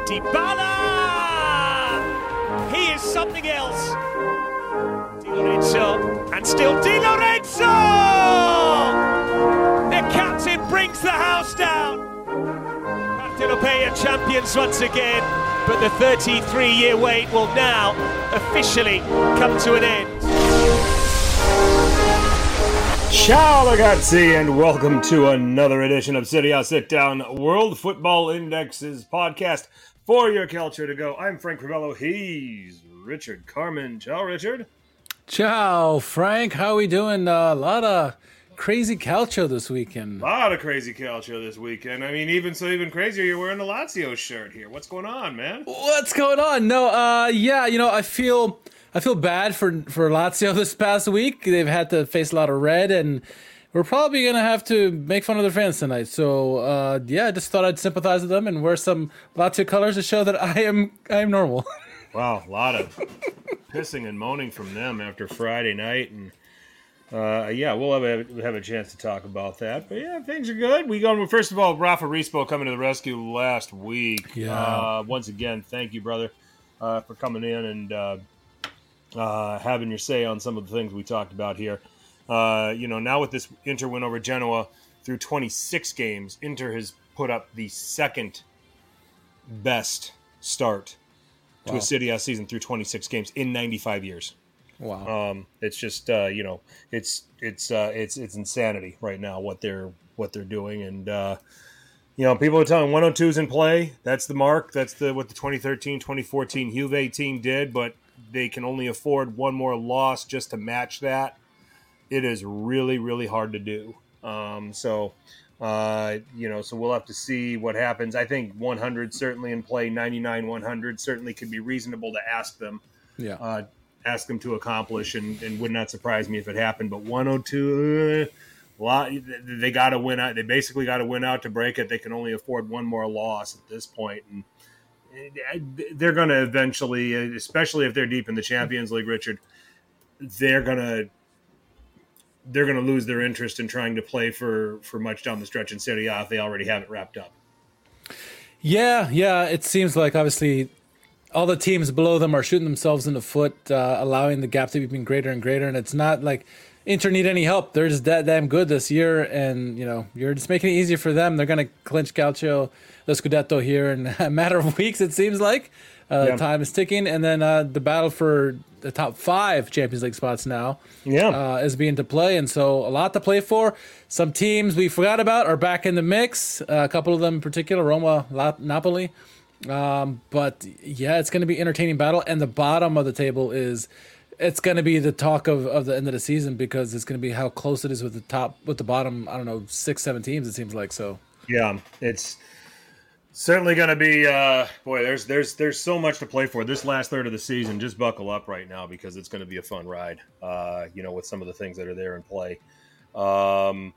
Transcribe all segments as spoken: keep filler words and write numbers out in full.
Dybala! He is something else. Di Lorenzo, and still Di Lorenzo! The captain brings the house down. Partenopea champions once again, but the thirty-three-year wait will now officially come to an end. Ciao ragazzi, and welcome to another edition of Serie A Sit Down, World Football Index's podcast for your culture to go. I'm Frank Crivello. He's Richard Carmen. Ciao, Richard. Ciao, Frank. How we doing? Uh, a lot of crazy calcio this weekend. A lot of crazy calcio this weekend. I mean, even so, even crazier, you're wearing a Lazio shirt here. What's going on, man? What's going on? No, uh, yeah, you know, I feel... I feel bad for, for Lazio this past week. They've had to face a lot of red, and we're probably going to have to make fun of their fans tonight. So, uh, yeah, I just thought I'd sympathize with them and wear some Lazio colors to show that I am I am normal. Wow, a lot of pissing and moaning from them after Friday night. And, uh, yeah, we'll have a, have a chance to talk about that. But, yeah, things are good. We go, first of all, Rafa Rispo coming to the rescue last week. Yeah. Uh, once again, thank you, brother, uh, for coming in and uh, – Uh, having your say on some of the things we talked about here. Uh, you know, now with this Inter win over Genoa through twenty-six games, Inter has put up the second best start to Wow. a Serie A season through twenty-six games in ninety-five years. Wow. Um, it's just uh, you know, it's it's uh, it's it's insanity right now what they're what they're doing, and uh, you know, people are telling one oh two is in play. That's the mark. That's the what the twenty thirteen twenty fourteen Juve team did, but they can only afford one more loss just to match that. It is really, really hard to do. Um, so, uh, you know, so we'll have to see what happens. I think one hundred certainly in play, ninety-nine, one hundred certainly could be reasonable to ask them, Yeah. uh, ask them to accomplish, and, and would not surprise me if it happened. But one oh two, uh, lot, they got to win out. They basically got to win out to break it. They can only afford one more loss at this point, and they're going to eventually, especially if they're deep in the Champions League, Richard, they're going to they're going to lose their interest in trying to play for, for much down the stretch in Serie A if they already have it wrapped up. Yeah, yeah, it seems like obviously all the teams below them are shooting themselves in the foot, uh, allowing the gap to be even greater and greater, and it's not like Inter need any help. They're just that damn good this year, and you know you're just making it easier for them. They're going to clinch Calcio, the Scudetto here in a matter of weeks. It seems like uh, Yeah. time is ticking, and then uh, the battle for the top five Champions League spots now Yeah. uh, is being to play, and so a lot to play for. Some teams we forgot about are back in the mix. Uh, a couple of them in particular, Roma, La- Napoli. Um, but yeah, it's going to be an entertaining battle, and the bottom of the table is. It's going to be the talk of, of the end of the season because it's going to be how close it is with the top, with the bottom, I don't know, six, seven teams, it seems like. So, Yeah, it's certainly going to be, uh, boy, there's there's there's so much to play for. This last third of the season, just buckle up right now because it's going to be a fun ride, uh, you know, with some of the things that are there in play. Um,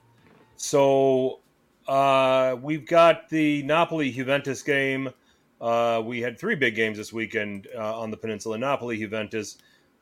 so uh, we've got the Napoli-Juventus game. Uh, we had three big games this weekend uh, on the peninsula. Napoli-Juventus.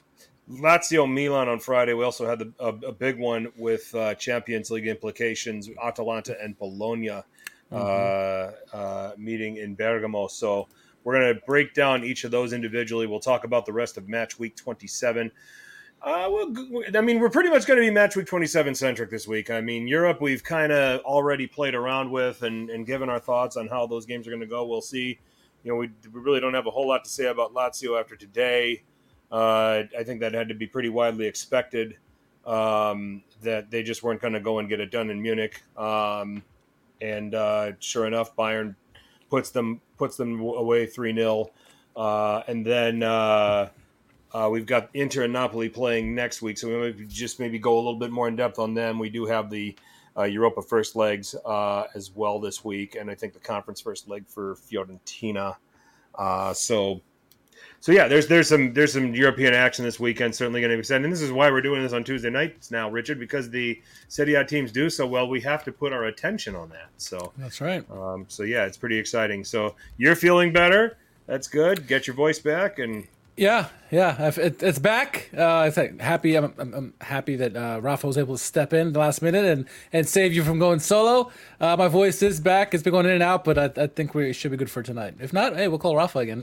Lazio Milan on Friday. We also had the, a, a big one with uh, Champions League implications. Atalanta and Bologna uh, Mm-hmm. uh, meeting in Bergamo. So we're going to break down each of those individually. We'll talk about the rest of match week twenty-seven. Uh, we'll, I mean, we're pretty much going to be match week twenty-seven centric this week. I mean, Europe we've kind of already played around with and, and given our thoughts on how those games are going to go. We'll see. You know, we, we really don't have a whole lot to say about Lazio after today. Uh, I think that had to be pretty widely expected um, that they just weren't going to go and get it done in Munich. Um, and uh, sure enough, Bayern puts them puts them away three nil. Uh, and then uh, uh, we've got Inter and Napoli playing next week. So we might just maybe go a little bit more in depth on them. We do have the uh, Europa first legs uh, as well this week. And I think the conference first leg for Fiorentina. Uh, so... So yeah, there's there's some there's some European action this weekend. Certainly going to be exciting. And this is why we're doing this on Tuesday nights now, Richard, because the Serie A teams do so well. We have to put our attention on that. So that's right. Um, so yeah, it's pretty exciting. So you're feeling better. That's good. Get your voice back and Yeah, yeah, if it, it's back. Uh, it's like happy. I'm, I'm, I'm happy that uh, Rafa was able to step in the last minute and, and save you from going solo. Uh, my voice is back. It's been going in and out, but I, I think we should be good for tonight. If not, hey, we'll call Rafa again.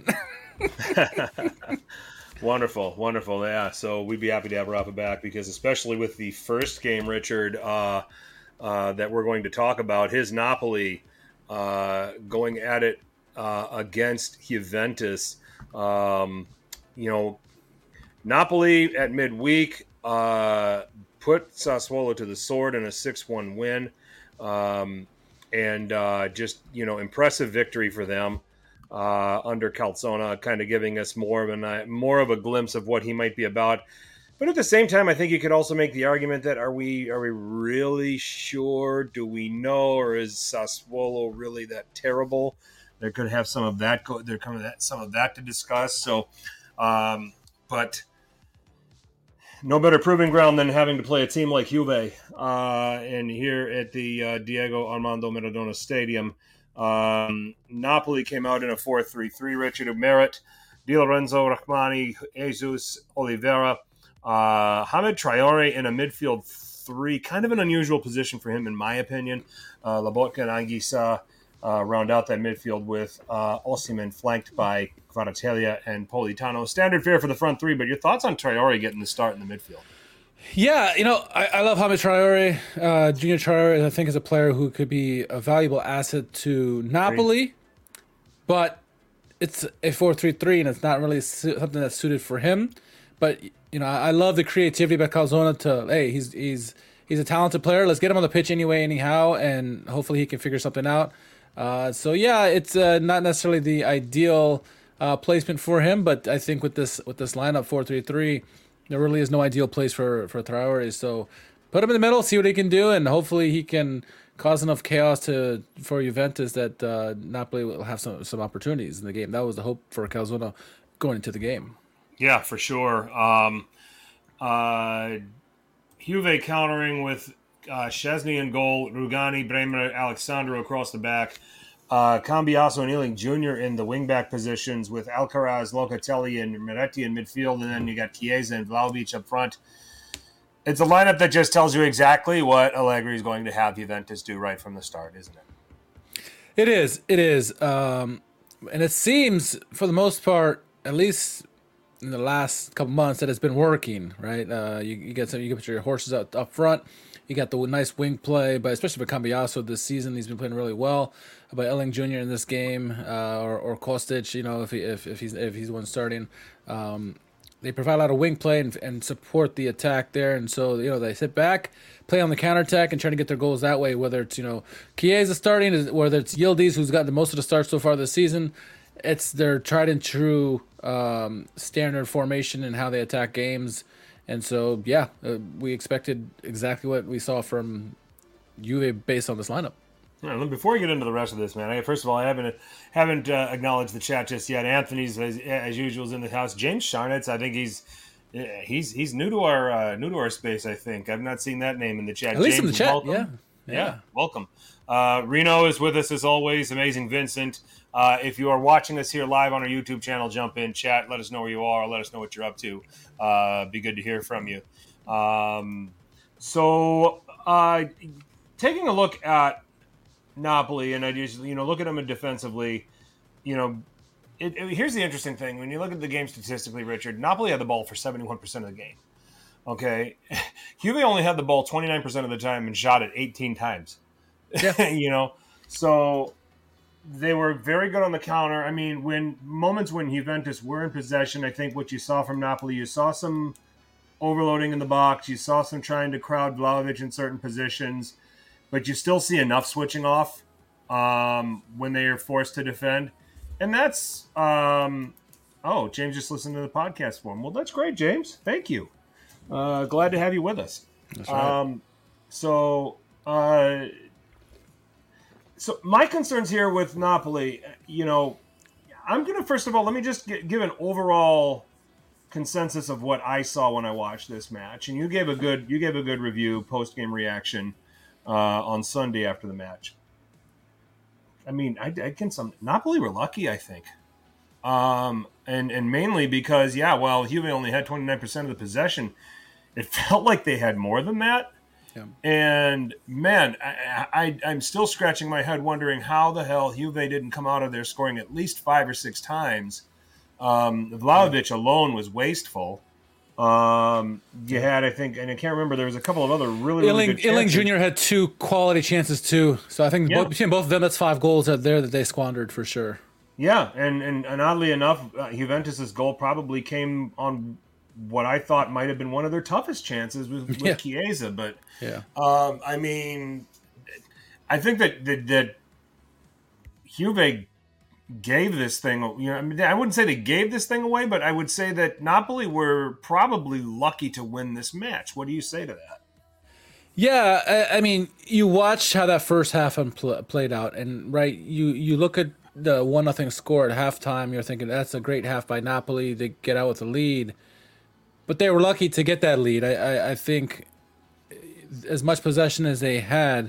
Wonderful, wonderful. Yeah, so we'd be happy to have Rafa back because especially with the first game, Richard, uh, uh, that we're going to talk about, his Napoli uh, going at it uh, against Juventus. Um, you know, Napoli at midweek uh, put Sassuolo to the sword in a six one win. Um, and uh, just, you know, impressive victory for them uh, under Calzona, kind of giving us more of, an, uh, more of a glimpse of what he might be about. But at the same time, I think you could also make the argument that are we are we really sure? Do we know? Or is Sassuolo really that terrible? There could have some of that. Go, there comes some of that to discuss. So, um, but no better proving ground than having to play a team like Juve. Uh, and here at the uh, Diego Armando Maradona Stadium, um, Napoli came out in a four three three. Richard Merit, Di Lorenzo, Rahmani, Jesus, Oliveira, uh, Hamid Traore in a midfield three. Kind of an unusual position for him, in my opinion. Uh, Lobotka and Anguissa Uh, round out that midfield with uh, Osimhen flanked by Kvaratskhelia and Politano. Standard fare for the front three, but your thoughts on Traore getting the start in the midfield? Yeah, you know, I, I love Hamid Traore. Uh, Junior Traore, I think, is a player who could be a valuable asset to Napoli, Great. But it's a four three three, and it's not really su- something that's suited for him. But, you know, I, I love the creativity by Calzona to, hey, he's he's he's a talented player. Let's get him on the pitch anyway, anyhow, and hopefully he can figure something out. Uh, so yeah, it's uh, not necessarily the ideal uh, placement for him, but I think with this with this lineup four three three, there really is no ideal place for for Traore. So put him in the middle, see what he can do, and hopefully he can cause enough chaos to for Juventus that uh, Napoli will have some some opportunities in the game. That was the hope for Calzona going into the game. Yeah, for sure. Um, uh, Juve countering with Uh, Szczesny in goal, Rugani, Bremer, Alexandro across the back, uh, Cambiaso and Ealing Junior in the wingback positions with Alcaraz, Locatelli, and Miretti in midfield, and then you got Chiesa and Vlahovic up front. It's a lineup that just tells you exactly what Allegri is going to have Juventus do right from the start, isn't it? It is. It is. Um, and it seems, for the most part, at least in the last couple months, that it's been working, right? Uh, you, you get some, you get your horses up, up front. You got the nice wing play, but especially by Cambiaso this season, he's been playing really well. By Ealing Junior in this game, uh, or or Kostic, you know, if he if, if he's if he's the one starting, um, they provide a lot of wing play and, and support the attack there. And so you know they sit back, play on the counterattack, and try to get their goals that way. Whether it's you know Chiesa starting, whether it's Yildiz who's gotten most of the starts so far this season, it's their tried and true um, standard formation and how they attack games. And so, yeah, uh, we expected exactly what we saw from Juve based on this lineup. Yeah, before we get into the rest of this, man, I, first of all, I haven't haven't uh, acknowledged the chat just yet. Anthony's, as, as usual, is in the house. James Sharnitz, I think he's he's he's new to our uh, new to our space. I think I've not seen that name in the chat. At least James, in the chat, welcome. yeah. yeah, yeah, welcome. Uh, Reno is with us as always. Amazing Vincent. Uh, if you are watching us here live on our YouTube channel, jump in, chat, let us know where you are, let us know what you're up to. Uh, be good to hear from you. Um, so, uh, taking a look at Napoli, and I just, you know, look at them defensively, you know, it, it, here's the interesting thing. When you look at the game statistically, Richard, Napoli had the ball for seventy-one percent of the game. Okay. Juve only had the ball twenty-nine percent of the time and shot it eighteen times. Yeah. You know, so they were very good on the counter. I mean, when moments when Juventus were in possession, I think what you saw from Napoli, you saw some overloading in the box. You saw some trying to crowd Vlahovic in certain positions, but you still see enough switching off um, when they are forced to defend. And that's, um, oh, James just listened to the podcast for him. Well, that's great, James. Thank you. Uh, glad to have you with us. That's right. Um, so, uh, So my concerns here with Napoli, you know, I'm going to, first of all, let me just get, give an overall consensus of what I saw when I watched this match. And you gave a good, you gave a good review, post-game reaction uh, on Sunday after the match. I mean, I, I can some, Napoli were lucky, I think. Um, and and mainly because yeah, while Juve only had twenty-nine percent of the possession, it felt like they had more than that. Yeah. And man, I, I I'm still scratching my head wondering how the hell Juve didn't come out of there scoring at least five or six times. Um, Vlahovic yeah. alone was wasteful. Um, you had, I think, and I can't remember, there was a couple of other really, really good chances. Illing Junior had two quality chances too. So I think yeah. both, between both of them, that's five goals out there that they squandered for sure. Yeah, and, and, and oddly enough, uh, Juventus' goal probably came on what I thought might have been one of their toughest chances with, with yeah. Chiesa. But, yeah. um, I mean, I think that, that, that Juve gave this thing, you know, I mean, I wouldn't say they gave this thing away, but I would say that Napoli were probably lucky to win this match. What do you say to that? Yeah, I, I mean, you watch how that first half unpl- played out, and right, you you look at the one nothing score at halftime. You're thinking that's a great half by Napoli. They get out with the lead, but they were lucky to get that lead. I, I, I think as much possession as they had,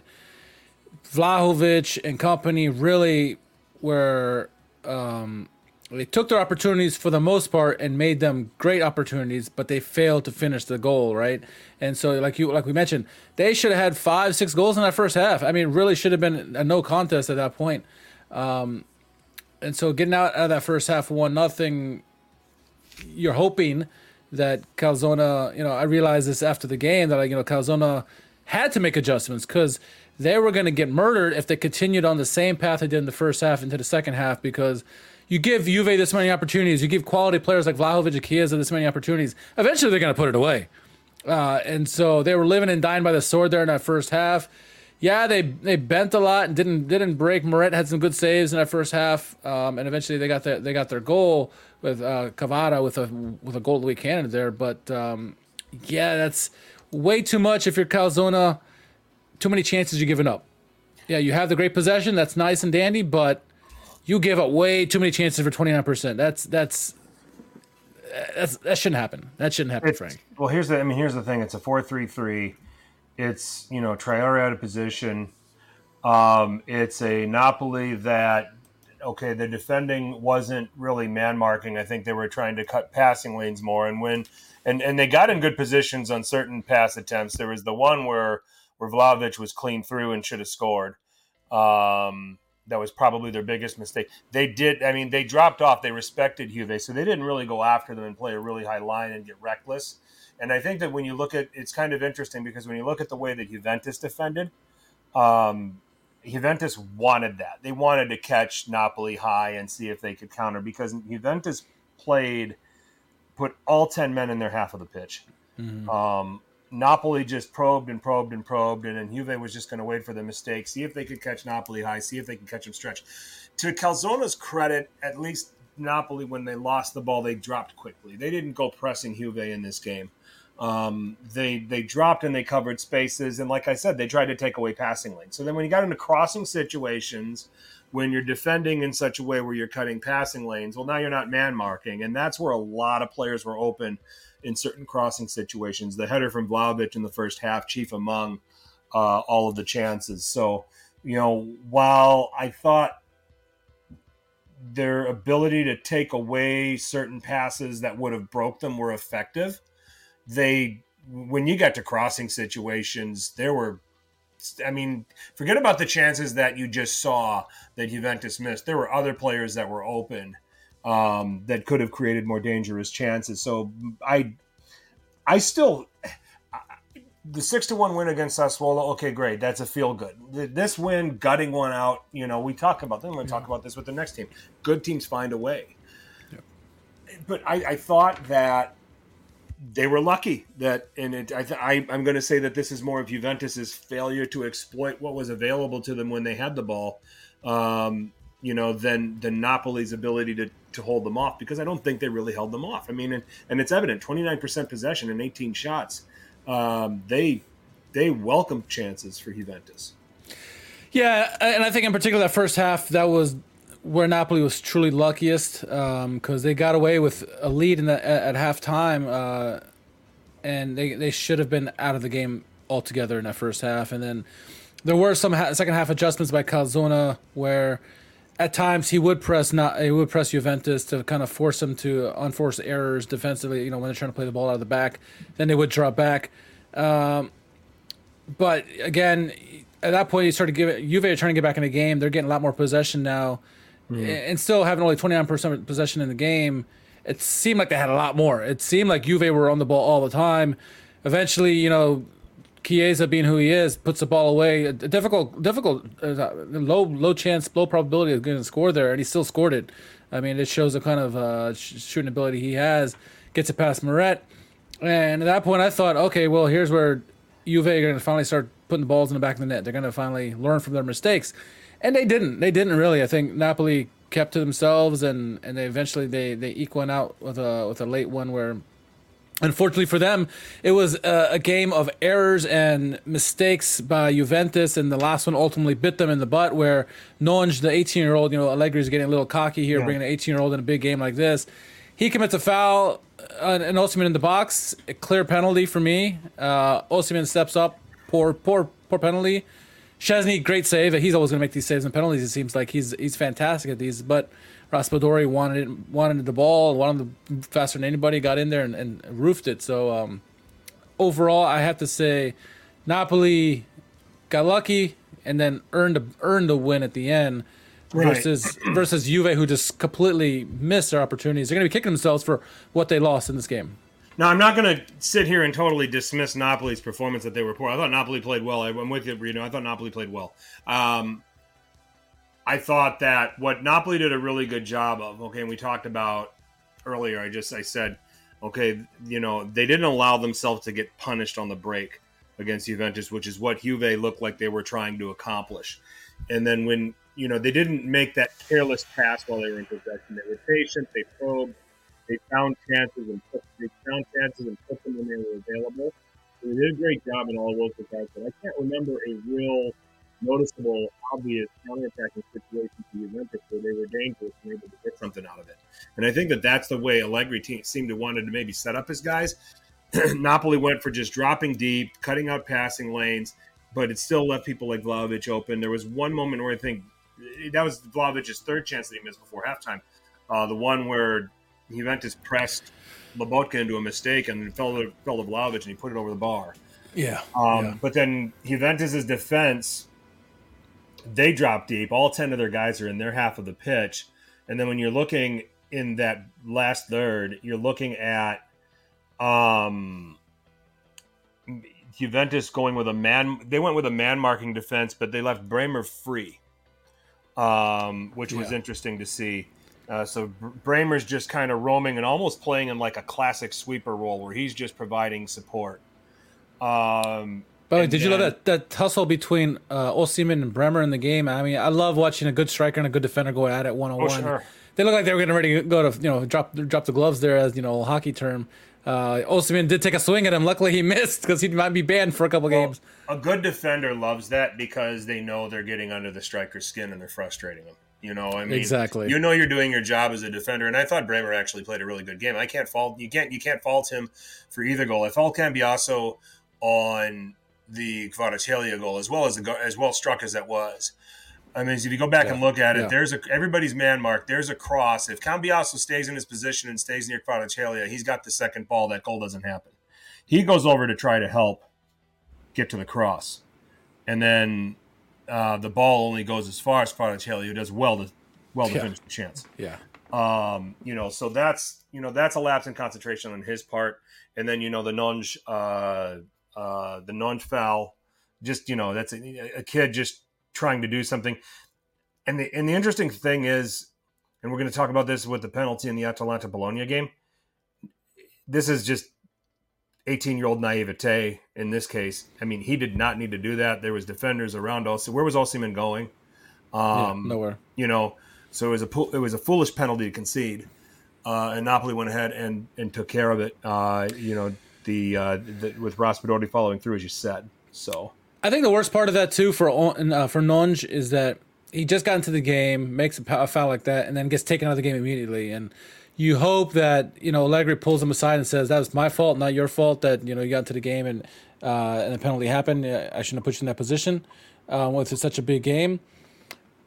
Vlahovic and company really were um, they took their opportunities for the most part and made them great opportunities, but they failed to finish the goal, right? And so, like you like we mentioned, they should have had five, six goals in that first half. I mean, it really should have been a no contest at that point. Um, and so, getting out of that first half one nothing, you're hoping that Calzona, you know, I realized this after the game that, like, you know, Calzona had to make adjustments because they were going to get murdered if they continued on the same path they did in the first half into the second half, because you give Juve this many opportunities, you give quality players like Vlahovic and Chiesa this many opportunities, eventually they're going to put it away. Uh, and so they were living and dying by the sword there in that first half. Yeah, they they bent a lot and didn't didn't break. Moret had some good saves in that first half, um, and eventually they got their they got their goal with uh, Cavara with a with a goal league candidate there. But um, yeah, that's way too much if you're Calzona. Too many chances you're giving up. Yeah, you have the great possession. That's nice and dandy, but you give up way too many chances for twenty-nine percent. That's that's that's that shouldn't happen. That shouldn't happen, it's, Frank. Well, here's the. I mean, here's the thing. It's a four three three. It's, you know, Traore out of position. Um, it's a Napoli that, okay, the defending wasn't really man marking. I think they were trying to cut passing lanes more, and when and and they got in good positions on certain pass attempts. There was the one where. where Vlahovic was clean through and should have scored. Um, that was probably their biggest mistake. They did, I mean, they dropped off. They respected Juve, so they didn't really go after them and play a really high line and get reckless. And I think that when you look at, it's kind of interesting because when you look at the way that Juventus defended, um, Juventus wanted that. They wanted to catch Napoli high and see if they could counter, because Juventus played, put all ten men in their half of the pitch. Mm-hmm. Um, Napoli just probed and probed and probed, and then Juve was just going to wait for the mistake, see if they could catch Napoli high, see if they could catch them stretch. To Calzona's credit, at least Napoli, when they lost the ball, they dropped quickly. They didn't go pressing Juve in this game. Um, they they dropped and they covered spaces, and like I said, they tried to take away passing lanes. So then when you got into crossing situations, when you're defending in such a way where you're cutting passing lanes, well, now you're not man-marking, and that's where a lot of players were open in certain crossing situations. The header from Vlahovic in the first half, chief among uh, all of the chances. So, you know, while I thought their ability to take away certain passes that would have broke them were effective, they, when you got to crossing situations, there were, I mean, forget about the chances that you just saw that Juventus missed. There were other players that were open Um, that could have created more dangerous chances. So I, I still, the six to one win against Sassuolo. Okay, great, that's a feel good. This win, gutting one out. You know, we talk about them. We're going to talk about this with the next team. Good teams find a way. Yep. But I, I thought that they were lucky that, and it, I, I, I'm going to say that this is more of Juventus's failure to exploit what was available to them when they had the ball. Um, you know, than than Napoli's ability to, to hold them off, because I don't think they really held them off. I mean, and, and it's evident, twenty-nine percent possession and eighteen shots. Um, they they welcome chances for Juventus. Yeah, and I think in particular that first half, that was where Napoli was truly luckiest, because um, they got away with a lead in the, at, at halftime, uh, and they, they should have been out of the game altogether in that first half. And then there were some ha- second half adjustments by Calzona where at times he would press not he would press Juventus to kind of force them to unforced errors defensively. You know, when they're trying to play the ball out of the back, then they would drop back. Um, but again, at that point, you started giving Juve are trying to get back in the game. They're getting a lot more possession now, mm. and still having only twenty-nine percent possession in the game. It seemed like they had a lot more. It seemed like Juve were on the ball all the time. Eventually, you know, Chiesa, being who he is, puts the ball away. A difficult, difficult, uh, low, low chance, low probability of getting a score there, and he still scored it. I mean, it shows the kind of uh, shooting ability he has. Gets it past Meret, and at that point, I thought, okay, well, here's where Juve are going to finally start putting the balls in the back of the net. They're going to finally learn from their mistakes, and they didn't. They didn't really. I think Napoli kept to themselves, and, and they eventually they they eke one out with a with a late one where. Unfortunately for them, it was a, a game of errors and mistakes by Juventus, and the last one ultimately bit them in the butt. Where Nonge, the eighteen-year-old, you know, Allegri is getting a little cocky here, yeah. bringing an eighteen-year-old in a big game like this. He commits a foul, uh, and Osimhen in the box, a clear penalty for me. Uh, Osimhen steps up, poor, poor, poor penalty. Szczesny, great save. He's always going to make these saves and penalties. It seems like he's he's fantastic at these, but. Raspadori wanted it, wanted the ball, wanted the faster than anybody, got in there and, and roofed it. So um, overall, I have to say, Napoli got lucky and then earned a, earned a win at the end versus right. versus Juve, who just completely missed their opportunities. They're going to be kicking themselves for what they lost in this game. Now, I'm not going to sit here and totally dismiss Napoli's performance that they were poor. I thought Napoli played well. I'm with you, Reno. I thought Napoli played well. Um, I thought that what Napoli did a really good job of, okay, and we talked about earlier, I just, I said, okay, you know, they didn't allow themselves to get punished on the break against Juventus, which is what Juve looked like they were trying to accomplish. And then when, you know, they didn't make that careless pass while they were in possession. They were patient, they probed, they found chances and put, they found chances and put them when they were available. So they did a great job in all of those regards, but I can't remember a real noticeable, obvious counterattacking situation for Juventus where they were dangerous and able to get something out of it. And I think that that's the way Allegri team seemed to wanted to maybe set up his guys. Napoli went for just dropping deep, cutting out passing lanes, but it still left people like Vlahovic open. There was one moment where I think that was Vlahovic's third chance that he missed before halftime. Uh, the one where Juventus pressed Lobotka into a mistake and it fell to, fell to Vlahovic and he put it over the bar. Yeah. Um, yeah. But then Juventus's defense, they drop deep. All ten of their guys are in their half of the pitch. And then when you're looking in that last third, you're looking at um, Juventus going with a man. They went with a man-marking defense, but they left Bremer free, um, which was yeah. interesting to see. Uh, so Bremer's just kind of roaming and almost playing in like a classic sweeper role where he's just providing support. Um By the way, did then, you love that, that tussle between uh, Osimhen and Bremer in the game? I mean, I love watching a good striker and a good defender go at it one on one. Sure. They look like they were getting ready to go to you know drop drop the gloves there, as you know, a hockey term. Uh, Osimhen did take a swing at him. Luckily, he missed because he might be banned for a couple well, games. A good defender loves that because they know they're getting under the striker's skin and they're frustrating him. You know, I mean, exactly. You know, you're doing your job as a defender, and I thought Bremer actually played a really good game. I can't fault you can't you can't fault him for either goal. I fault Cambiaso on the Kvaratskhelia goal as well as the go- as well struck as that was. I mean, if you go back yeah, and look at it, yeah. there's a everybody's man mark. There's a cross. If Cambiaso stays in his position and stays near Kvaratskhelia, he's got the second ball. That goal doesn't happen. He goes over to try to help get to the cross, and then uh, the ball only goes as far as Kvaratskhelia, who does well to well to yeah. finish the chance. Yeah. Um, you know, so that's you know that's a lapse in concentration on his part, and then you know the Nonge, uh, uh, the Nonge foul, just you know that's a, a kid just trying to do something, and the and the interesting thing is, and we're going to talk about this with the penalty in the Atalanta Bologna game. This is just eighteen-year-old naivete in this case. I mean, he did not need to do that. There was defenders around us. Where was Osimhen going? Um, yeah, nowhere. You know. So it was a it was a foolish penalty to concede, uh, and Napoli went ahead and, and took care of it. Uh, you know, the, uh, the with Raspadori following through, as you said. So I think the worst part of that too for uh, for Nonge is that he just got into the game, makes a foul like that, and then gets taken out of the game immediately. And you hope that you know Allegri pulls him aside and says that was my fault, not your fault. That you know you got into the game and uh, and the penalty happened. I shouldn't have put you in that position uh, with such a big game.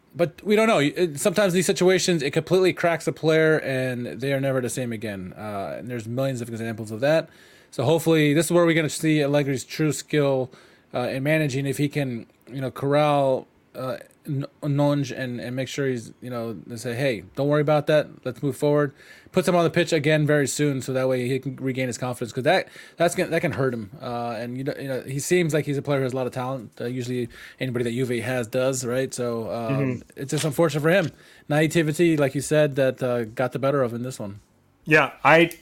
but we don't know. It- Sometimes these situations, it completely cracks a player, and they are never the same again. Uh, and there's millions of examples of that. So hopefully, this is where we're going to see Allegri's true skill uh, in managing. If he can, you know, corral uh, Nonge and, and make sure he's, you know, they say, hey, don't worry about that. Let's move forward. Puts him on the pitch again very soon, so that way he can regain his confidence, because that that's gonna, that can hurt him. Uh, and you know, you know, he seems like he's a player who has a lot of talent. Uh, usually, anybody that Juve has does, right? So um, mm-hmm. it's just unfortunate for him. Naivety, like you said, that uh, got the better of in this one. Yeah, I.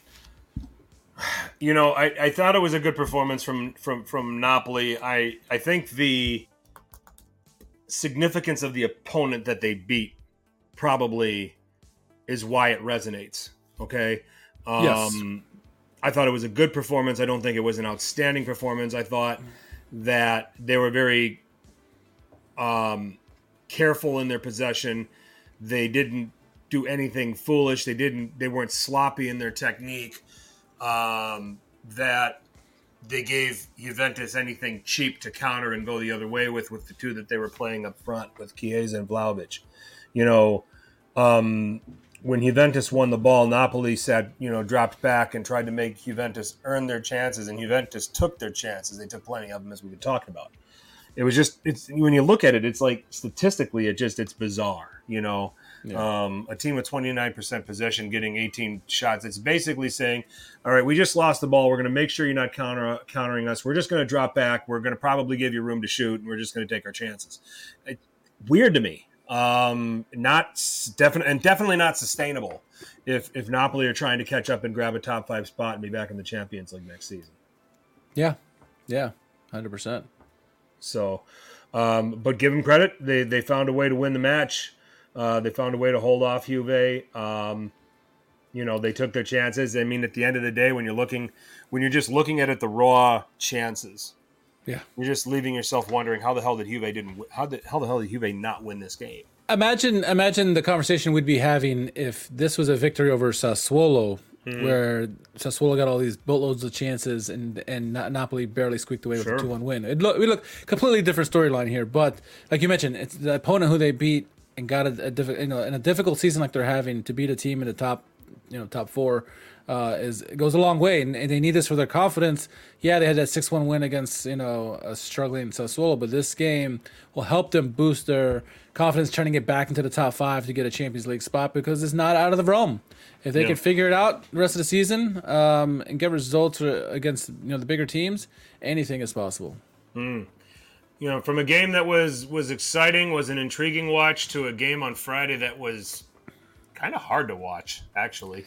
You know, I, I thought it was a good performance from from from Napoli. I I think the significance of the opponent that they beat probably is why it resonates. Okay. Um, yes. I thought it was a good performance. I don't think it was an outstanding performance. I thought that they were very um, careful in their possession. They didn't do anything foolish. They didn't. They weren't sloppy in their technique. Um, that they gave Juventus anything cheap to counter and go the other way with, with the two that they were playing up front with Chiesa and Vlahovic. You know, um, when Juventus won the ball, Napoli said, you know, dropped back and tried to make Juventus earn their chances, and Juventus took their chances. They took plenty of them, as we've been talking about. It was just, it's when you look at it, it's like statistically, it just, it's bizarre, you know. Yeah. Um, a team with twenty-nine percent possession getting eighteen shots. It's basically saying, all right, we just lost the ball. We're going to make sure you're not counter countering us. We're just going to drop back. We're going to probably give you room to shoot, and we're just going to take our chances. It, weird to me. Um, not definitely, and definitely not sustainable if if Napoli are trying to catch up and grab a top five spot and be back in the Champions League next season. Yeah, yeah, one hundred percent. So, um, but give them credit. They they found a way to win the match. Uh, they found a way to hold off Juve. Um, you know, they took their chances. I mean, at the end of the day, when you're looking, when you're just looking at it, the raw chances, yeah, you're just leaving yourself wondering how the hell did Juve didn't how the how the hell did Juve not win this game? Imagine, imagine the conversation we'd be having if this was a victory over Sassuolo, mm-hmm. where Sassuolo got all these boatloads of chances and and Napoli barely squeaked away with sure. a two one win. It look, we look completely different storyline here, but like you mentioned, it's the opponent who they beat and got a, a difficult, you know, in a difficult season like they're having, to beat a team in the top, you know, top four, uh, is it goes a long way, and, and they need this for their confidence. Yeah, they had that six one win against, you know, a struggling Sassuolo, but this game will help them boost their confidence, trying to get back into the top five to get a Champions League spot, because it's not out of the realm. If they yeah. can figure it out the rest of the season um, and get results against, you know, the bigger teams, anything is possible. Mm. You know, from a game that was was exciting, was an intriguing watch, to a game on Friday that was kind of hard to watch, actually.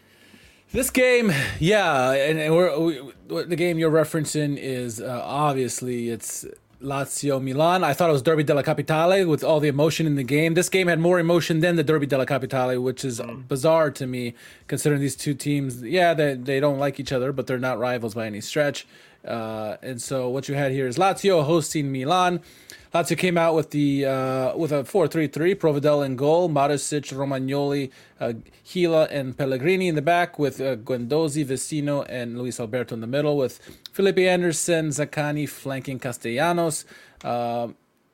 This game, yeah, and, and we're, we, the game you're referencing is uh, obviously it's Lazio Milan. I thought it was Derby della Capitale with all the emotion in the game. This game had more emotion than the Derby della Capitale, which is mm. bizarre to me, considering these two teams, yeah, they, they don't like each other, but they're not rivals by any stretch. Uh, and so what you had here is Lazio hosting Milan. Lazio came out with the uh, with a four three three, Provedel in goal, Maricic, Romagnoli, uh, Gila, and Pellegrini in the back, with uh, Guendouzi, Vecino, and Luis Alberto in the middle, with Felipe Anderson, Zaccagni flanking Castellanos. Uh,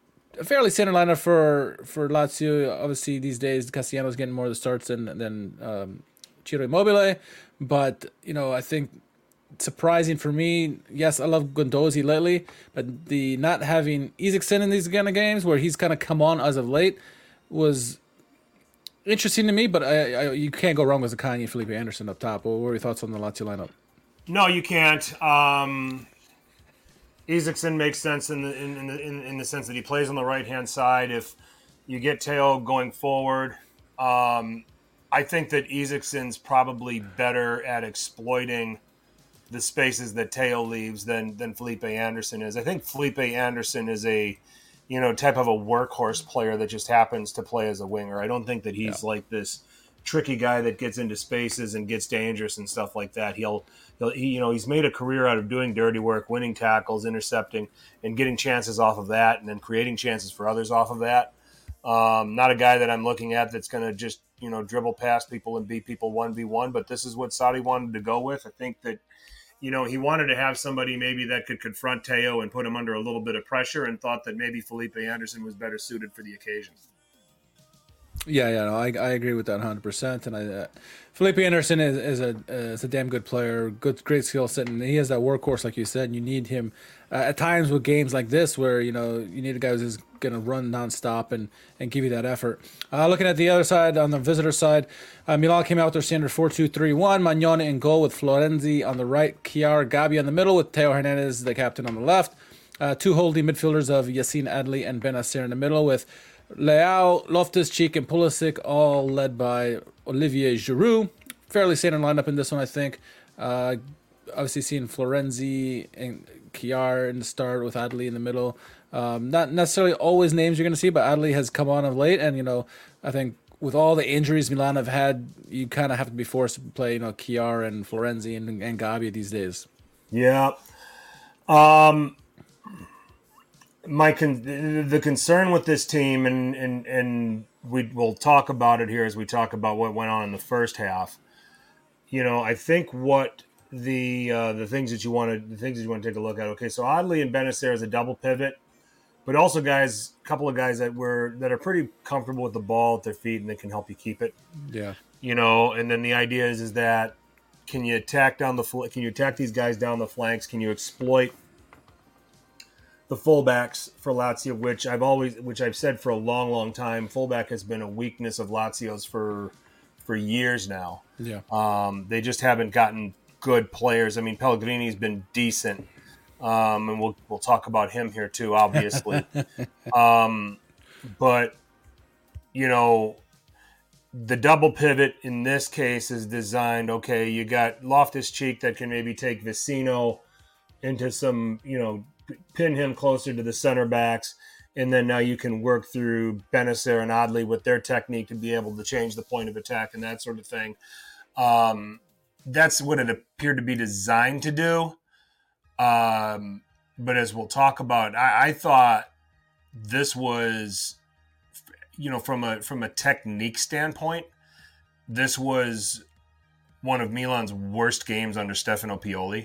a fairly center lineup for, for Lazio. Obviously, these days, Castellanos getting more of the starts than, than um, Ciro Immobile. But, you know, I think surprising for me, yes, I love Guendouzi lately, but the not having Isaacson in these kind of games, where he's kind of come on as of late, was interesting to me. But I, I, you can't go wrong with Zaccagni and Felipe Anderson up top. What were your thoughts on the Lazio lineup? No, you can't. Um, Isaacson makes sense in the in, in the in, in the sense that he plays on the right hand side. If you get Teo going forward, um, I think that Isaacson's probably better at exploiting the spaces that Teo leaves than than Felipe Anderson is. I think Felipe Anderson is a, you know, type of a workhorse player that just happens to play as a winger. I don't think that he's yeah. like this tricky guy that gets into spaces and gets dangerous and stuff like that. He'll, he'll he, you know, he's made a career out of doing dirty work, winning tackles, intercepting, and getting chances off of that, and then creating chances for others off of that. Um, not a guy that I'm looking at that's going to just, you know, dribble past people and beat people one v one, but this is what Sarri wanted to go with. I think that, you know, he wanted to have somebody maybe that could confront Teo and put him under a little bit of pressure, and thought that maybe Felipe Anderson was better suited for the occasion. Yeah, yeah, no, I I agree with that one hundred percent. And I, uh, Felipe Anderson is, is a uh, is a damn good player, good great skill set, and he has that workhorse like you said. And you need him uh, at times with games like this where you know you need a guy who's going to run nonstop and and give you that effort. Uh, looking at the other side, on the visitor side, uh, Milan came out with their standard four two three one. Magnone in goal with Florenzi on the right, Chiar Gabi on the middle with Teo Hernandez, the captain, on the left. Uh, two holding midfielders of Yacine Adli and Benacer in the middle with Leao, Loftus-Cheek, and Pulisic, all led by Olivier Giroud. Fairly standard lineup in this one, I think. Uh, obviously, seeing Florenzi and Chiar in the start with Adli in the middle. Um, not necessarily always names you're going to see, but Adli has come on of late, and you know, I think with all the injuries Milan have had, you kind of have to be forced to play, you know, Chiar and Florenzi and, and Gabi these days. Yeah. Um. My con- the concern with this team, and and and we will talk about it here as we talk about what went on in the first half. You know, I think what the uh, the things that you want to the things that you want to take a look at. Okay, so Adli and Benacer is a double pivot, but also guys, a couple of guys that were that are pretty comfortable with the ball at their feet and they can help you keep it. Yeah, you know, and then the idea is is that can you attack down the fl- can you attack these guys down the flanks? Can you exploit the fullbacks for Lazio, which I've always, which I've said for a long, long time, fullback has been a weakness of Lazio's for for years now. Yeah, um, they just haven't gotten good players. I mean, Pellegrini's been decent, um, and we'll we'll talk about him here too, obviously. um, but you know, the double pivot in this case is designed. Okay, you got Loftus-Cheek that can maybe take Vecino into some, you know, pin him closer to the center backs, and then now you can work through Benacer and Adli with their technique to be able to change the point of attack and that sort of thing. Um, that's what it appeared to be designed to do. Um, but as we'll talk about, I, I thought this was, you know, from a from a technique standpoint, this was one of Milan's worst games under Stefano Pioli.